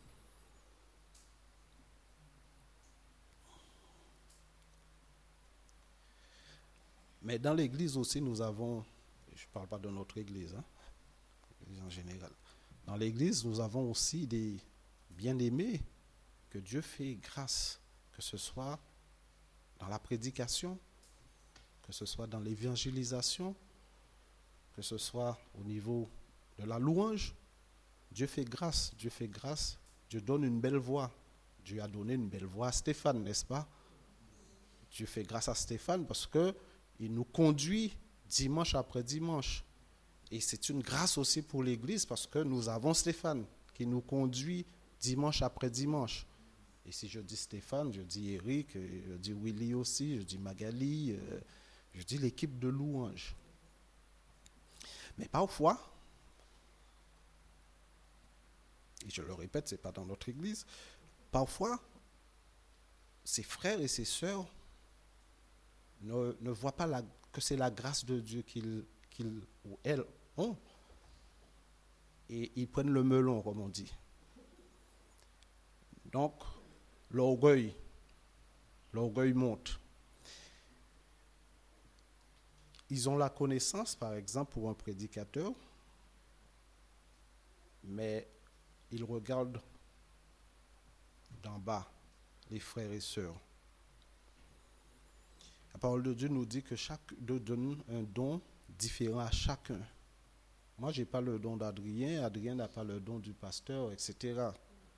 Mais dans l'église aussi, nous avons, je ne parle pas de notre église, l'église en général. Dans l'église, nous avons aussi des bien-aimés que Dieu fait grâce, que ce soit dans la prédication, que ce soit dans l'évangélisation, que ce soit au niveau de la louange. Dieu fait grâce, Dieu donne une belle voix. Dieu a donné une belle voix à Stéphane, n'est-ce pas? Dieu fait grâce à Stéphane parce qu'il nous conduit dimanche après dimanche. Et c'est une grâce aussi pour l'Église parce que nous avons Stéphane qui nous conduit dimanche après dimanche. Et si je dis Stéphane, je dis Eric, je dis Willy aussi, je dis Magali, je dis l'équipe de louange. Mais parfois, et je le répète, ce n'est pas dans notre église, parfois, ses frères et ses sœurs ne voient pas que c'est la grâce de Dieu qu'ils ou elles ont. Et ils prennent le melon, comme on dit. Donc, l'orgueil monte. Ils ont la connaissance, par exemple, pour un prédicateur, mais ils regardent d'en bas les frères et sœurs. La parole de Dieu nous dit que chaque donne un don différent à chacun. Moi, je n'ai pas le don d'Adrien, Adrien n'a pas le don du pasteur, etc.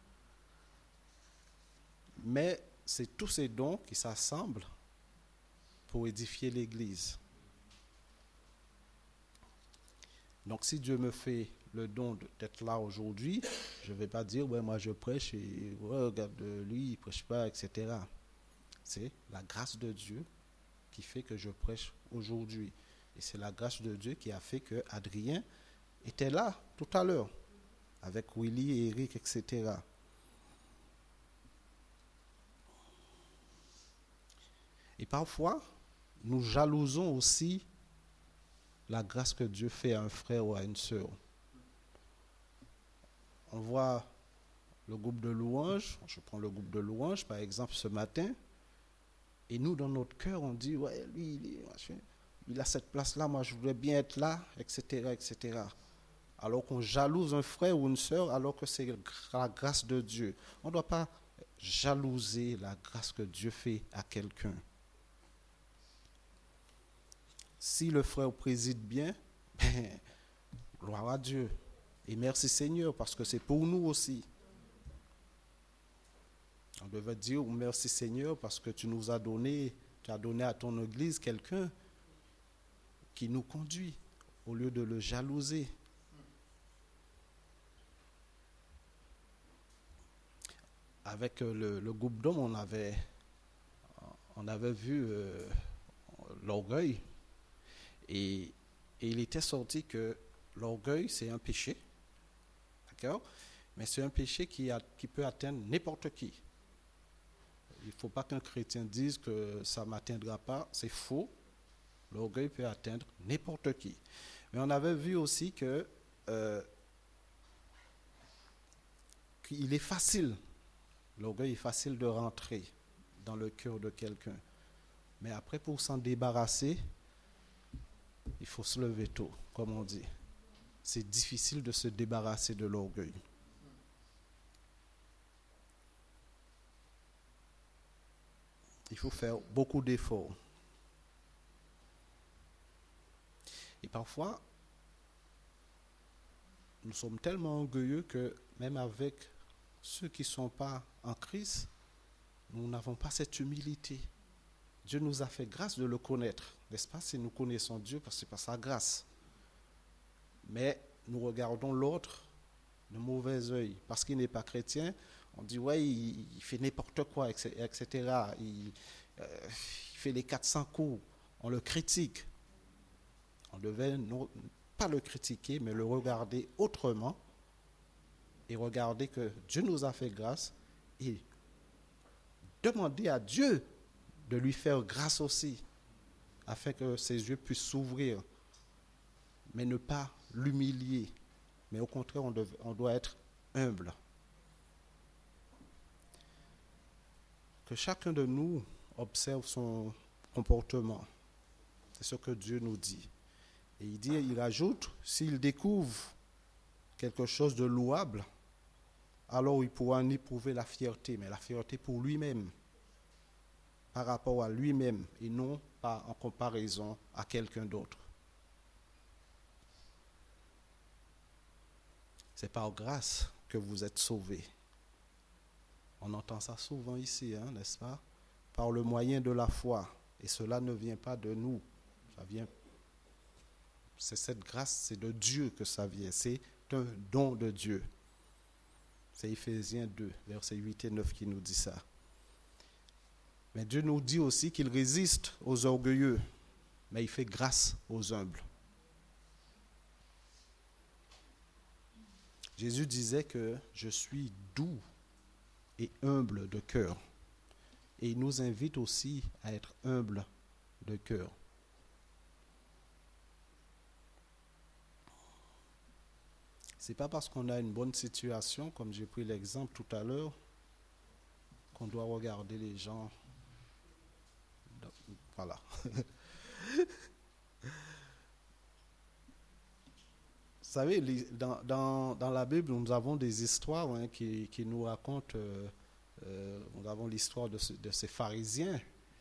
Mais c'est tous ces dons qui s'assemblent pour édifier l'Église. Donc, si Dieu me fait le don d'être là aujourd'hui, je ne vais pas dire, ouais, moi je prêche et ouais, regarde lui, il ne prêche pas, etc. C'est la grâce de Dieu qui fait que je prêche aujourd'hui. Et c'est la grâce de Dieu qui a fait que Adrien était là tout à l'heure, avec Willy et Eric, etc. Et parfois, nous jalousons aussi la grâce que Dieu fait à un frère ou à une sœur. On voit le groupe de louanges, je prends le groupe de louanges par exemple ce matin, et nous dans notre cœur on dit, ouais, lui il a cette place-là, moi je voudrais bien être là, etc., etc. Alors qu'on jalouse un frère ou une sœur, alors que c'est la grâce de Dieu. On ne doit pas jalouser la grâce que Dieu fait à quelqu'un. Si le frère préside bien, gloire à Dieu. Et merci Seigneur, parce que c'est pour nous aussi. On devait dire merci Seigneur, parce que tu as donné à ton église quelqu'un qui nous conduit, au lieu de le jalouser. Avec le groupe d'hommes, on avait vu l'orgueil. Et il était sorti que l'orgueil, c'est un péché. D'accord? Mais c'est un péché qui peut atteindre n'importe qui. Il ne faut pas qu'un chrétien dise que ça ne m'atteindra pas. C'est faux. L'orgueil peut atteindre n'importe qui. Mais on avait vu aussi qu'il est facile L'orgueil est facile de rentrer dans le cœur de quelqu'un. Mais après, pour s'en débarrasser, il faut se lever tôt, comme on dit. C'est difficile de se débarrasser de l'orgueil. Il faut faire beaucoup d'efforts. Et parfois, nous sommes tellement orgueilleux que même avec ceux qui ne sont pas en Christ, nous n'avons pas cette humilité. Dieu nous a fait grâce de le connaître, n'est-ce pas? Si nous connaissons Dieu, parce que c'est par sa grâce. Mais nous regardons l'autre de mauvais œil. Parce qu'il n'est pas chrétien, on dit, ouais, il fait n'importe quoi, etc. Il fait les 400 coups. On le critique. On devait pas le critiquer, mais le regarder autrement. Et regarder que Dieu nous a fait grâce. Et demander à Dieu de lui faire grâce aussi, afin que ses yeux puissent s'ouvrir, mais ne pas l'humilier. Mais au contraire, on doit être humble. Que chacun de nous observe son comportement. C'est ce que Dieu nous dit. Et il ajoute, s'il découvre quelque chose de louable, alors il pourra en éprouver la fierté, mais la fierté pour lui-même, par rapport à lui-même, et non pas en comparaison à quelqu'un d'autre. C'est par grâce que vous êtes sauvés. On entend ça souvent ici, n'est-ce pas? Par le moyen de la foi. Et cela ne vient pas de nous. C'est cette grâce, c'est de Dieu que ça vient. C'est un don de Dieu. C'est Éphésiens 2, versets 8 et 9 qui nous dit ça. Mais Dieu nous dit aussi qu'il résiste aux orgueilleux, mais il fait grâce aux humbles. Jésus disait que je suis doux et humble de cœur. Et il nous invite aussi à être humble de cœur. Ce n'est pas parce qu'on a une bonne situation, comme j'ai pris l'exemple tout à l'heure, qu'on doit regarder les gens. Voilà. Vous savez, dans la Bible, nous avons des histoires qui nous racontent. Nous avons l'histoire de ces pharisiens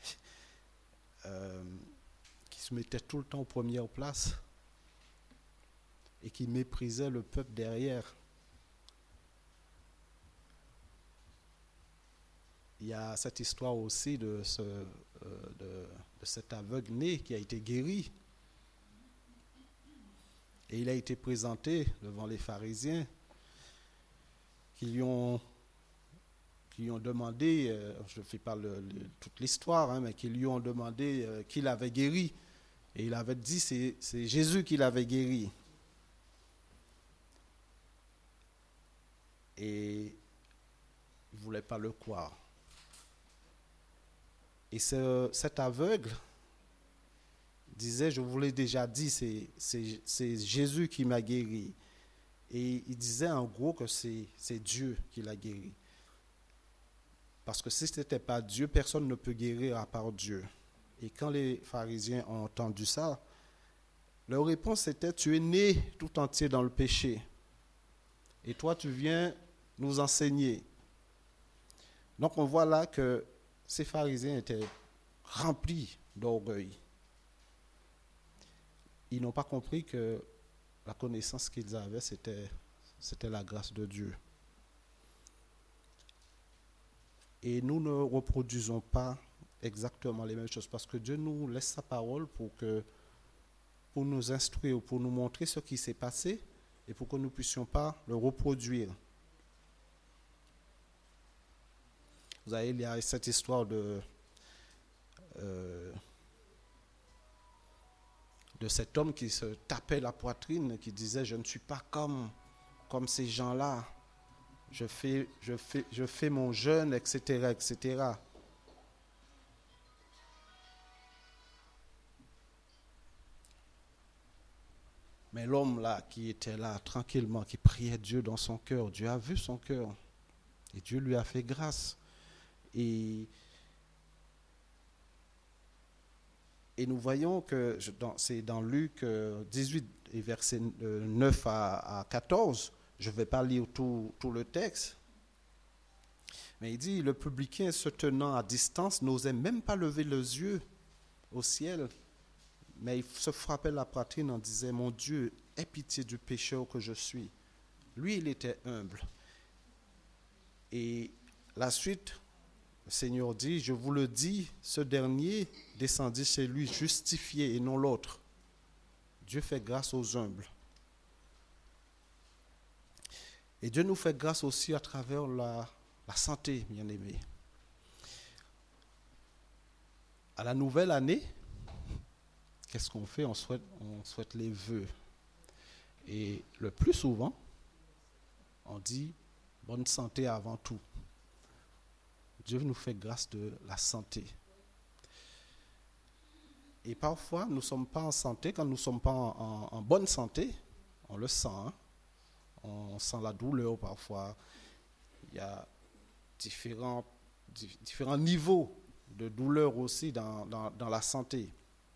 qui se mettaient tout le temps aux premières places et qui méprisaient le peuple derrière. Il y a cette histoire aussi de cet aveugle-né qui a été guéri. Et il a été présenté devant les pharisiens qui lui ont demandé, je ne fais pas toute l'histoire, mais qui lui ont demandé qui l'avait guéri. Et il avait dit c'est Jésus qui l'avait guéri. Et il ne voulait pas le croire. Et cet aveugle disait, je vous l'ai déjà dit, c'est Jésus qui m'a guéri. Et il disait en gros que c'est Dieu qui l'a guéri. Parce que si ce n'était pas Dieu, personne ne peut guérir à part Dieu. Et quand les pharisiens ont entendu ça, leur réponse était, tu es né tout entier dans le péché. Et toi, tu viens nous enseigner. Donc on voit là que ces pharisiens étaient remplis d'orgueil. Ils n'ont pas compris que la connaissance qu'ils avaient, c'était la grâce de Dieu. Et nous ne reproduisons pas exactement les mêmes choses parce que Dieu nous laisse sa parole pour nous instruire, pour nous montrer ce qui s'est passé et pour que nous ne puissions pas le reproduire. Vous savez, il y a cette histoire de cet homme qui se tapait la poitrine, qui disait, je ne suis pas comme ces gens-là. Je fais mon jeûne, etc., etc. Mais l'homme là, qui était là tranquillement, qui priait Dieu dans son cœur, Dieu a vu son cœur. Et Dieu lui a fait grâce. Et nous voyons que, c'est dans Luc 18, et versets 9 à 14, je ne vais pas lire tout le texte, mais il dit, le publicain se tenant à distance n'osait même pas lever les yeux au ciel, mais il se frappait la poitrine en disant, mon Dieu, aie pitié du pécheur que je suis. Lui, il était humble. Et la suite, le Seigneur dit, je vous le dis, ce dernier descendit chez lui justifié et non l'autre. Dieu fait grâce aux humbles. Et Dieu nous fait grâce aussi à travers la santé, bien-aimés. À la nouvelle année, qu'est-ce qu'on fait? On souhaite les vœux. Et le plus souvent, on dit bonne santé avant tout. Dieu nous fait grâce de la santé. Et parfois, nous ne sommes pas en santé. Quand nous ne sommes pas en bonne santé, on le sent. Hein? On sent la douleur parfois. Il y a différents niveaux de douleur aussi dans la santé.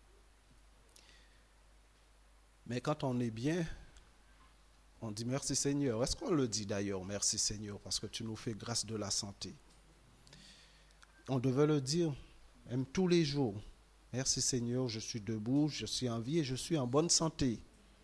Mais quand on est bien, on dit merci Seigneur. Est-ce qu'on le dit d'ailleurs, merci Seigneur, parce que tu nous fais grâce de la santé? On devait le dire même tous les jours. Merci Seigneur, je suis debout, je suis en vie et je suis en bonne santé.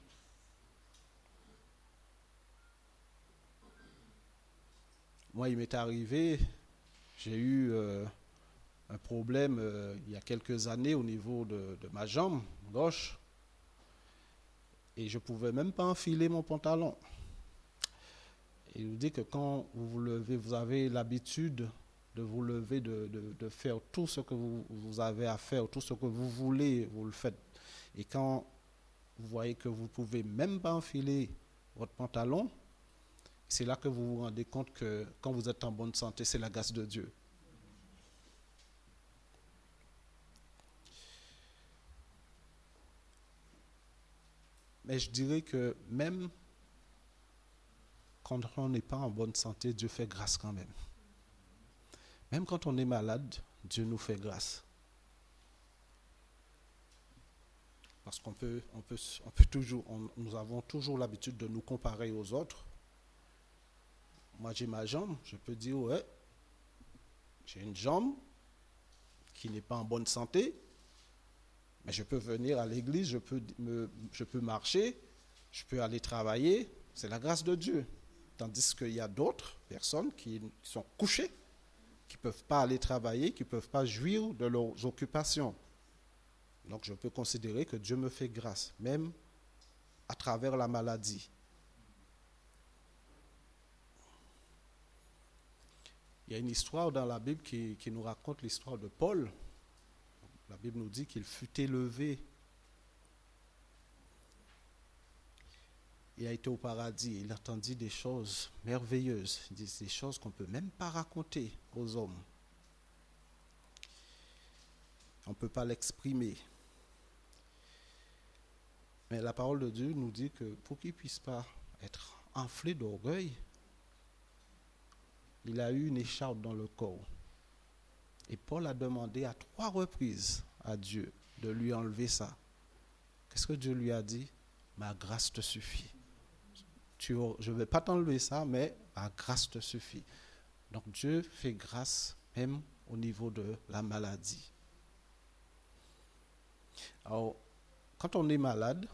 Moi, il m'est arrivé, j'ai eu un problème il y a quelques années au niveau de ma jambe gauche et je ne pouvais même pas enfiler mon pantalon. Et il nous dit que quand vous vous levez, vous avez l'habitude de vous lever, de faire tout ce que vous avez à faire, tout ce que vous voulez, vous le faites. Et quand vous voyez que vous ne pouvez même pas enfiler votre pantalon, c'est là que vous vous rendez compte que quand vous êtes en bonne santé, c'est la grâce de Dieu. Mais je dirais que même quand on n'est pas en bonne santé, Dieu fait grâce quand même. Même quand on est malade, Dieu nous fait grâce. Parce qu'on peut toujours, nous avons toujours l'habitude de nous comparer aux autres. Moi, j'ai ma jambe, je peux dire, ouais, j'ai une jambe qui n'est pas en bonne santé, mais je peux venir à l'église, je peux marcher, je peux aller travailler, c'est la grâce de Dieu. Tandis qu'il y a d'autres personnes qui sont couchées, qui ne peuvent pas aller travailler, qui ne peuvent pas jouir de leurs occupations. Donc je peux considérer que Dieu me fait grâce, même à travers la maladie. Il y a une histoire dans la Bible qui nous raconte l'histoire de Paul. La Bible nous dit qu'il fut élevé. Il a été au paradis et il entendit des choses merveilleuses, des choses qu'on ne peut même pas raconter aux hommes. On ne peut pas l'exprimer. Mais la parole de Dieu nous dit que pour qu'il ne puisse pas être enflé d'orgueil, il a eu une écharpe dans le corps. Et Paul a demandé à 3 reprises à Dieu de lui enlever ça. Qu'est-ce que Dieu lui a dit? Ma grâce te suffit. Je ne vais pas t'enlever ça, mais ma grâce te suffit. Donc Dieu fait grâce même au niveau de la maladie. Alors, quand on est malade,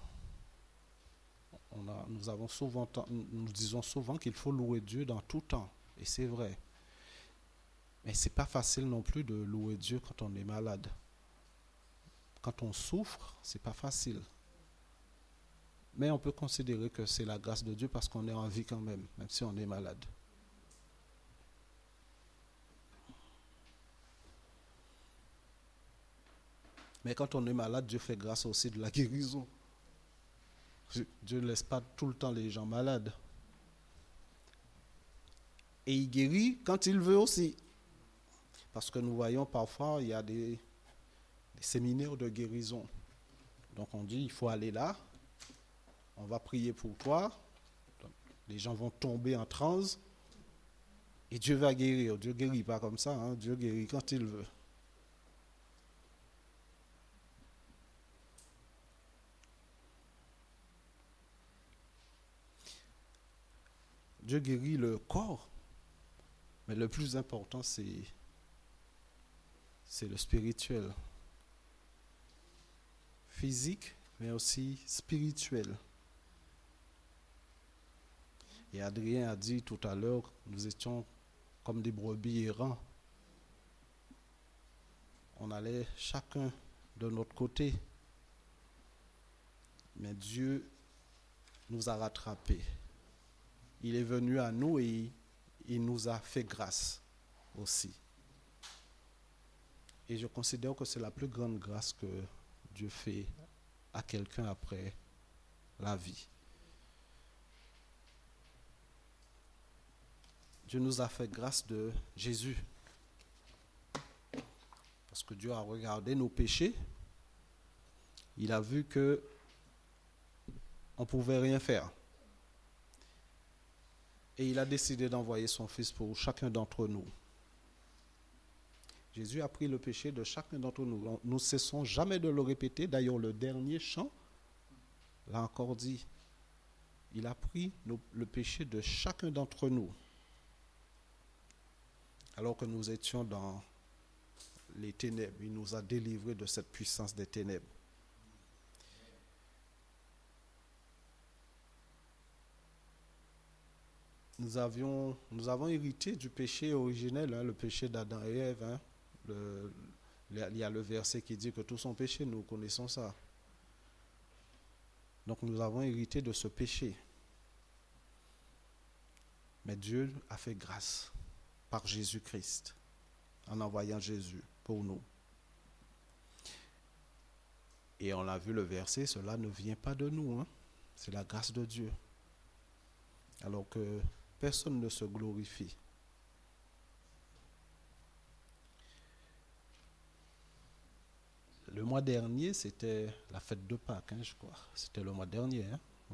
nous disons souvent qu'il faut louer Dieu dans tout temps. Et c'est vrai. Mais ce n'est pas facile non plus de louer Dieu quand on est malade. Quand on souffre, ce n'est pas facile. Mais on peut considérer que c'est la grâce de Dieu parce qu'on est en vie quand même si on est malade. Mais quand on est malade, Dieu fait grâce aussi de la guérison. Dieu ne laisse pas tout le temps les gens malades. Et il guérit quand il veut aussi. Parce que nous voyons parfois, il y a des séminaires de guérison. Donc on dit, il faut aller là, on va prier pour toi. Donc, les gens vont tomber en transe Et Dieu va guérir. Dieu ne guérit pas comme ça. Hein. Dieu guérit quand il veut. Dieu guérit le corps. Mais le plus important, c'est le spirituel. Physique, mais aussi spirituel. Et Adrien a dit tout à l'heure, nous étions comme des brebis errants. On allait chacun de notre côté. Mais Dieu nous a rattrapés. Il est venu à nous et il nous a fait grâce aussi. Et je considère que c'est la plus grande grâce que Dieu fait à quelqu'un après la vie. Dieu nous a fait grâce de Jésus. Parce que Dieu a regardé nos péchés. Il a vu que on ne pouvait rien faire. Et il a décidé d'envoyer son Fils pour chacun d'entre nous. Jésus a pris le péché de chacun d'entre nous. Nous ne cessons jamais de le répéter. D'ailleurs, le dernier chant l'a encore dit. Il a pris le péché de chacun d'entre nous. Alors que nous étions dans les ténèbres, il nous a délivrés de cette puissance des ténèbres. Nous avons hérité du péché originel, le péché d'Adam et Ève. Il y a le verset qui dit que tous sont péchés, nous connaissons ça. Donc nous avons hérité de ce péché. Mais Dieu a fait grâce par Jésus-Christ, en envoyant Jésus pour nous. Et on a vu le verset, cela ne vient pas de nous, c'est la grâce de Dieu. Alors que personne ne se glorifie. Le mois dernier, c'était la fête de Pâques, je crois. C'était le mois dernier,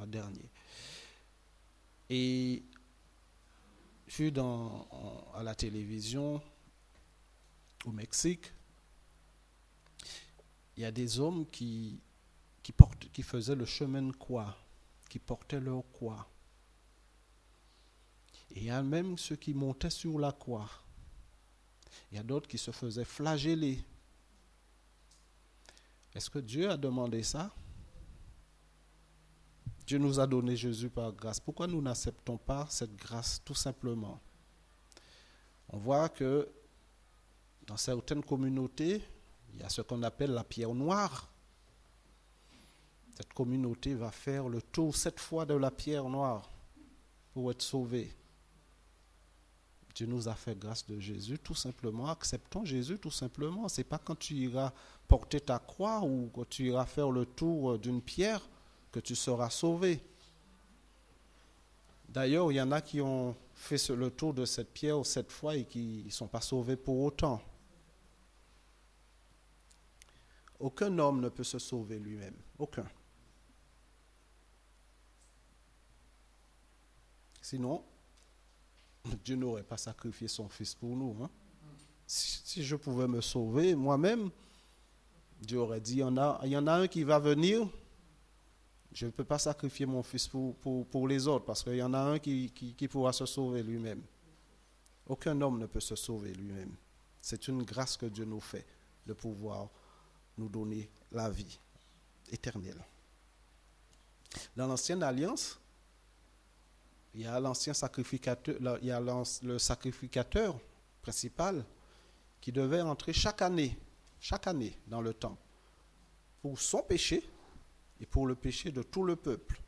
Et je suis à la télévision au Mexique. Il y a des hommes qui faisaient le chemin de croix, qui portaient leur croix. Et il y a même ceux qui montaient sur la croix. Il y a d'autres qui se faisaient flageller. Est-ce que Dieu a demandé ça? Dieu nous a donné Jésus par grâce. Pourquoi nous n'acceptons pas cette grâce tout simplement? On voit que dans certaines communautés, il y a ce qu'on appelle la pierre noire. Cette communauté va faire le tour 7 fois de la pierre noire pour être sauvée. Dieu nous a fait grâce de Jésus, tout simplement. Acceptons Jésus, tout simplement. Ce n'est pas quand tu iras porter ta croix ou quand tu iras faire le tour d'une pierre que tu seras sauvé. D'ailleurs, il y en a qui ont fait le tour de cette pierre 7 fois et qui ne sont pas sauvés pour autant. Aucun homme ne peut se sauver lui-même. Aucun. Sinon, Dieu n'aurait pas sacrifié son Fils pour nous. Si je pouvais me sauver moi-même, Dieu aurait dit, il y en a un qui va venir, je ne peux pas sacrifier mon Fils pour les autres, parce qu'il y en a un qui pourra se sauver lui-même. Aucun homme ne peut se sauver lui-même. C'est une grâce que Dieu nous fait, de pouvoir nous donner la vie éternelle. Dans l'Ancienne Alliance, il y a l'ancien sacrificateur, il y a le sacrificateur principal qui devait entrer chaque année dans le temple pour son péché et pour le péché de tout le peuple.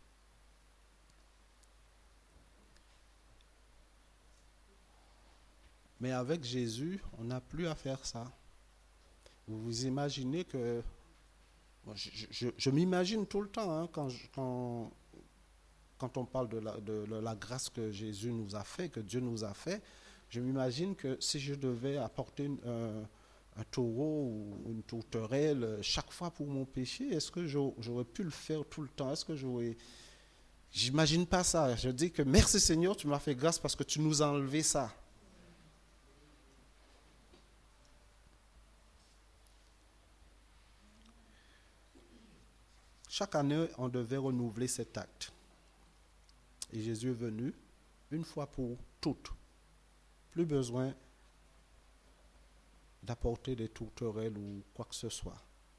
Mais avec Jésus, on n'a plus à faire ça. Vous vous imaginez que... Je m'imagine tout le temps quand on parle de la grâce que Jésus nous a fait, que Dieu nous a fait, je m'imagine que si je devais apporter un taureau ou une tourterelle chaque fois pour mon péché, est-ce que j'aurais pu le faire tout le temps? Est-ce que j'aurais... J'imagine pas ça. Je dis que merci Seigneur, tu m'as fait grâce parce que tu nous as enlevé ça. chaque année, on devait renouveler cet acte. Et Jésus est venu une fois pour toutes. Plus besoin d'apporter des tourterelles ou quoi que ce soit.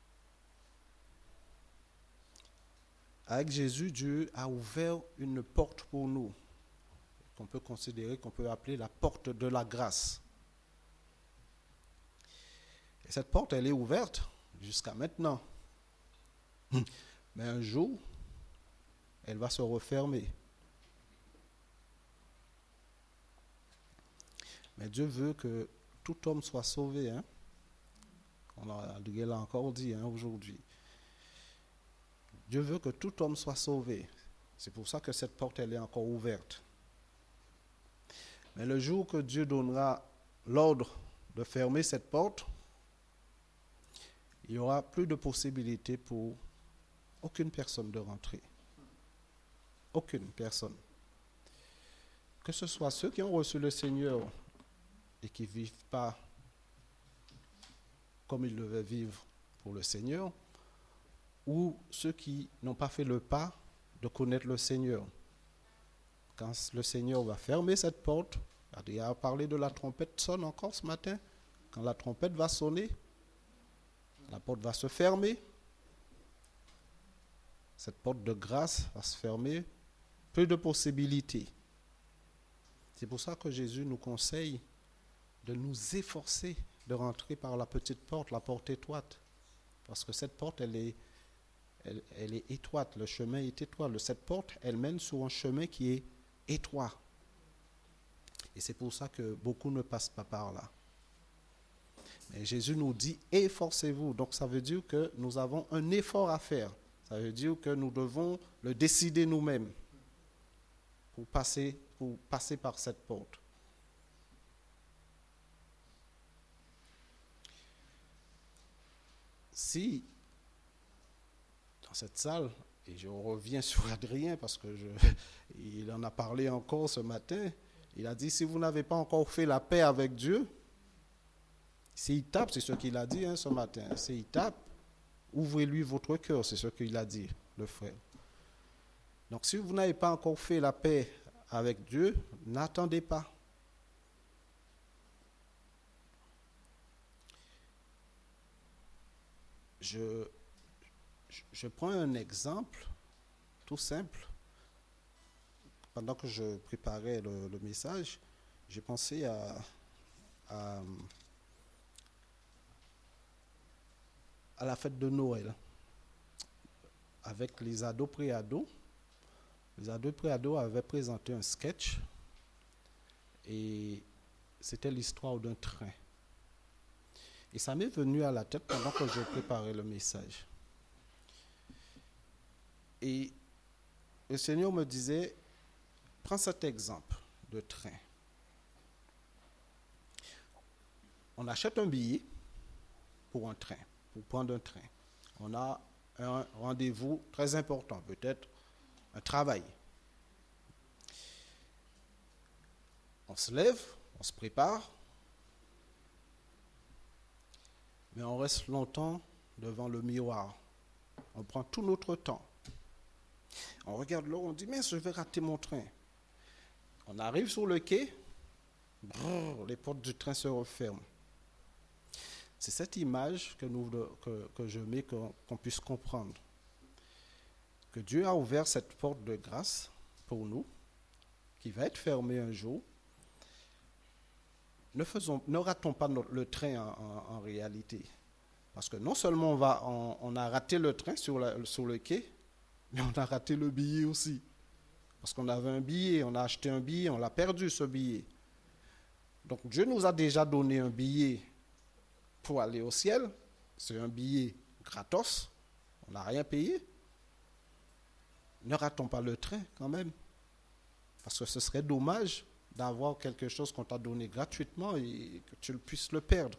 Avec Jésus, Dieu a ouvert une porte pour nous, qu'on peut considérer, qu'on peut appeler la porte de la grâce. Et cette porte, elle est ouverte jusqu'à maintenant. Mais un jour, elle va se refermer. Mais Dieu veut que tout homme soit sauvé. Hein? On l'a encore dit aujourd'hui. Dieu veut que tout homme soit sauvé. C'est pour ça que cette porte, elle est encore ouverte. Mais le jour que Dieu donnera l'ordre de fermer cette porte, il n'y aura plus de possibilité pour aucune personne de rentrer. Aucune personne. Que ce soit ceux qui ont reçu le Seigneur et qui ne vivent pas comme ils devaient vivre pour le Seigneur, ou ceux qui n'ont pas fait le pas de connaître le Seigneur. Quand le Seigneur va fermer cette porte, il a parlé de la trompette sonne encore ce matin, quand la trompette va sonner, la porte va se fermer, cette porte de grâce va se fermer, peu de possibilités. C'est pour ça que Jésus nous conseille de nous efforcer de rentrer par la petite porte, la porte étroite, parce que cette porte, elle est étroite, le chemin est étroit. Cette porte, elle mène sur un chemin qui est étroit. Et c'est pour ça que beaucoup ne passent pas par là. Mais Jésus nous dit, efforcez-vous. Donc ça veut dire que nous avons un effort à faire. Ça veut dire que nous devons le décider nous-mêmes pour passer par cette porte. Si dans cette salle, et je reviens sur Adrien parce que il en a parlé encore ce matin, il a dit si vous n'avez pas encore fait la paix avec Dieu, s'il tape, c'est ce qu'il a dit ce matin, s'il tape, ouvrez-lui votre cœur, c'est ce qu'il a dit, le frère. Donc si vous n'avez pas encore fait la paix avec Dieu, n'attendez pas. Je prends un exemple tout simple. Pendant que je préparais le message, j'ai pensé à la fête de Noël avec les ados pré-ados. Les ados pré-ados avaient présenté un sketch et c'était l'histoire d'un train. Et ça m'est venu à la tête pendant que je préparais le message. Et le Seigneur me disait, prends cet exemple de train. On achète un billet pour un train, pour prendre un train. On a un rendez-vous très important, peut-être un travail. On se lève, on se prépare, mais on reste longtemps devant le miroir. On prend tout notre temps. On regarde l'heure, on dit, mais je vais rater mon train. On arrive sur le quai, les portes du train se referment. C'est cette image que je mets, qu'on puisse comprendre. Que Dieu a ouvert cette porte de grâce pour nous, qui va être fermée un jour. Ne ratons pas le train en réalité. Parce que non seulement on a raté le train sur le quai, mais on a raté le billet aussi. Parce qu'on avait un billet, on a acheté un billet, on l'a perdu ce billet. Donc Dieu nous a déjà donné un billet pour aller au ciel. C'est un billet gratos, on n'a rien payé. Ne ratons pas le train quand même. Parce que ce serait dommage d'avoir quelque chose qu'on t'a donné gratuitement et que tu puisses le perdre.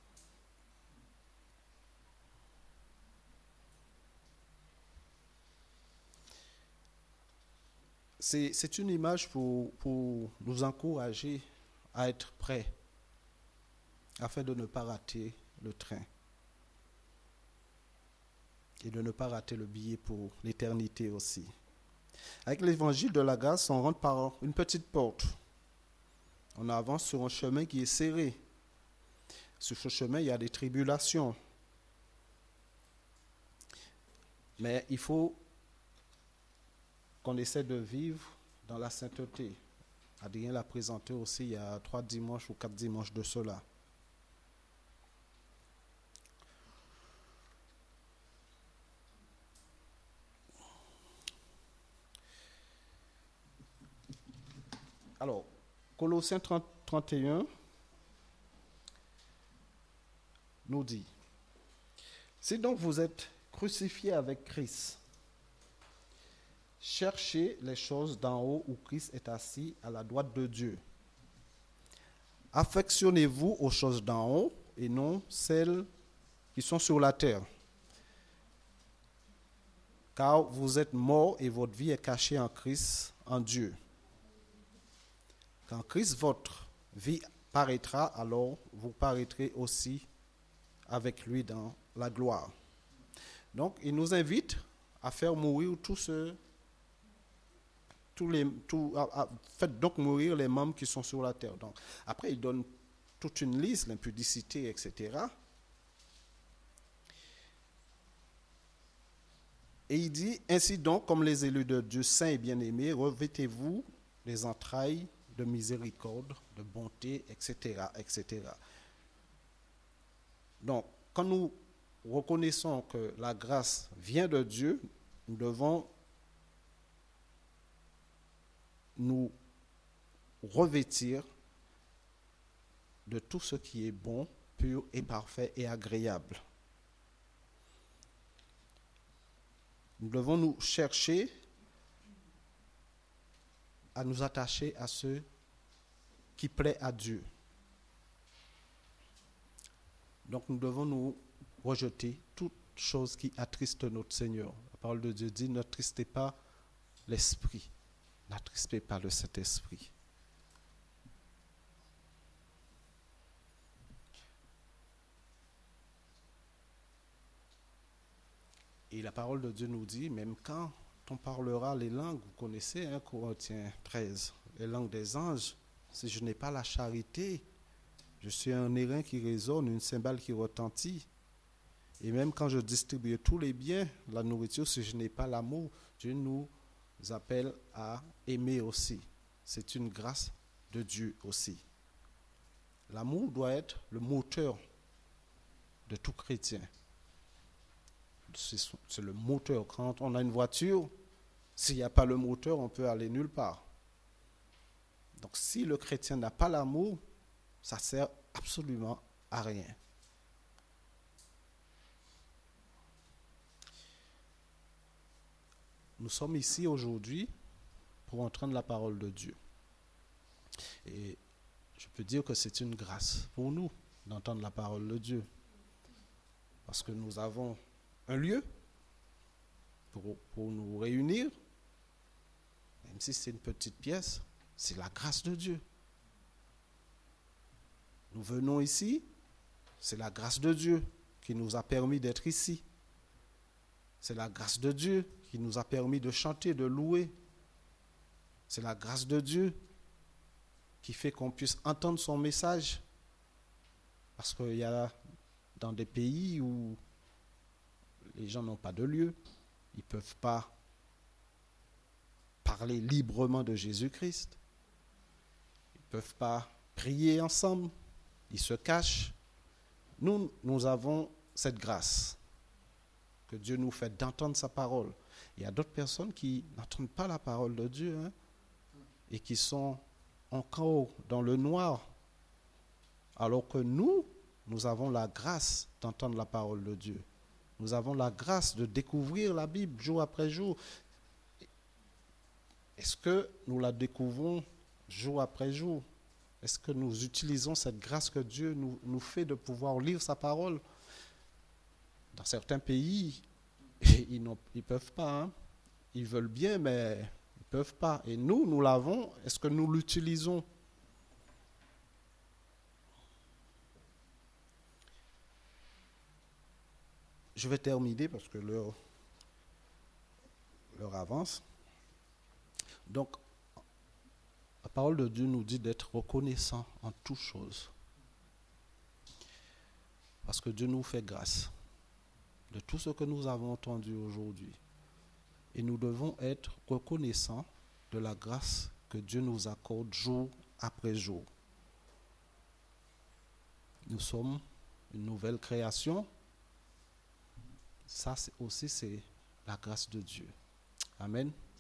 C'est une image pour nous encourager à être prêts afin de ne pas rater le train. et de ne pas rater le billet pour l'éternité aussi. Avec l'évangile de la grâce, on rentre par une petite porte. On avance sur un chemin qui est serré. Sur ce chemin, il y a des tribulations. Mais il faut qu'on essaie de vivre dans la sainteté. Adrien l'a présenté aussi il y a 3 dimanches ou 4 dimanches de cela. Alors, Colossiens 31 nous dit, si donc vous êtes crucifiés avec Christ, cherchez les choses d'en haut où Christ est assis à la droite de Dieu. Affectionnez-vous aux choses d'en haut et non celles qui sont sur la terre. Car vous êtes morts et votre vie est cachée en Christ, en Dieu. Quand Christ, votre vie, paraîtra, alors vous paraîtrez aussi avec lui dans la gloire. Donc, il nous invite à faire mourir faites donc mourir les membres qui sont sur la terre. Donc, après, il donne toute une liste, l'impudicité, etc. Et il dit, ainsi donc, comme les élus de Dieu saints et bien-aimés, revêtez-vous les entrailles de miséricorde, de bonté, etc., etc. Donc, quand nous reconnaissons que la grâce vient de Dieu, nous devons nous revêtir de tout ce qui est bon, pur et parfait et agréable. Nous devons nous chercher à nous attacher à ce qui plaît à Dieu. Donc nous devons nous rejeter toute chose qui attriste notre Seigneur. La parole de Dieu dit, n'attristez pas l'Esprit, n'attristez pas le Saint-Esprit. Et la parole de Dieu nous dit, même quand on parlera les langues, vous connaissez, Corinthiens 13, les langues des anges, si je n'ai pas la charité, je suis un airain qui résonne, une cymbale qui retentit. Et même quand je distribue tous les biens, la nourriture, si je n'ai pas l'amour, Dieu nous appelle à aimer aussi. C'est une grâce de Dieu aussi. L'amour doit être le moteur de tout chrétien. C'est le moteur. Quand on a une voiture, s'il n'y a pas le moteur, on peut aller nulle part. Donc si le chrétien n'a pas l'amour, ça ne sert absolument à rien. Nous sommes ici aujourd'hui pour entendre la parole de Dieu. Et je peux dire que c'est une grâce pour nous d'entendre la parole de Dieu. Parce que nous avons un lieu pour nous réunir, même si c'est une petite pièce, c'est la grâce de Dieu. Nous venons ici, c'est la grâce de Dieu qui nous a permis d'être ici. C'est la grâce de Dieu qui nous a permis de chanter, de louer. C'est la grâce de Dieu qui fait qu'on puisse entendre son message. Parce qu'il y a dans des pays où les gens n'ont pas de lieu, ils ne peuvent pas parler librement de Jésus-Christ. Ils ne peuvent pas prier ensemble. Ils se cachent. Nous avons cette grâce que Dieu nous fait d'entendre sa parole. Il y a d'autres personnes qui n'entendent pas la parole de Dieu et qui sont encore dans le noir. Alors que nous avons la grâce d'entendre la parole de Dieu. Nous avons la grâce de découvrir la Bible jour après jour. Est-ce que nous la découvrons jour après jour? Est-ce que nous utilisons cette grâce que Dieu nous fait de pouvoir lire sa parole? Dans certains pays, ils ne peuvent pas. Ils veulent bien, mais ils ne peuvent pas. Et nous l'avons. Est-ce que nous l'utilisons? je vais terminer parce que l'heure avance. Donc, la parole de Dieu nous dit d'être reconnaissant en toutes choses. Parce que Dieu nous fait grâce de tout ce que nous avons entendu aujourd'hui. Et nous devons être reconnaissants de la grâce que Dieu nous accorde jour après jour. Nous sommes une nouvelle création. Ça aussi, c'est la grâce de Dieu. Amen.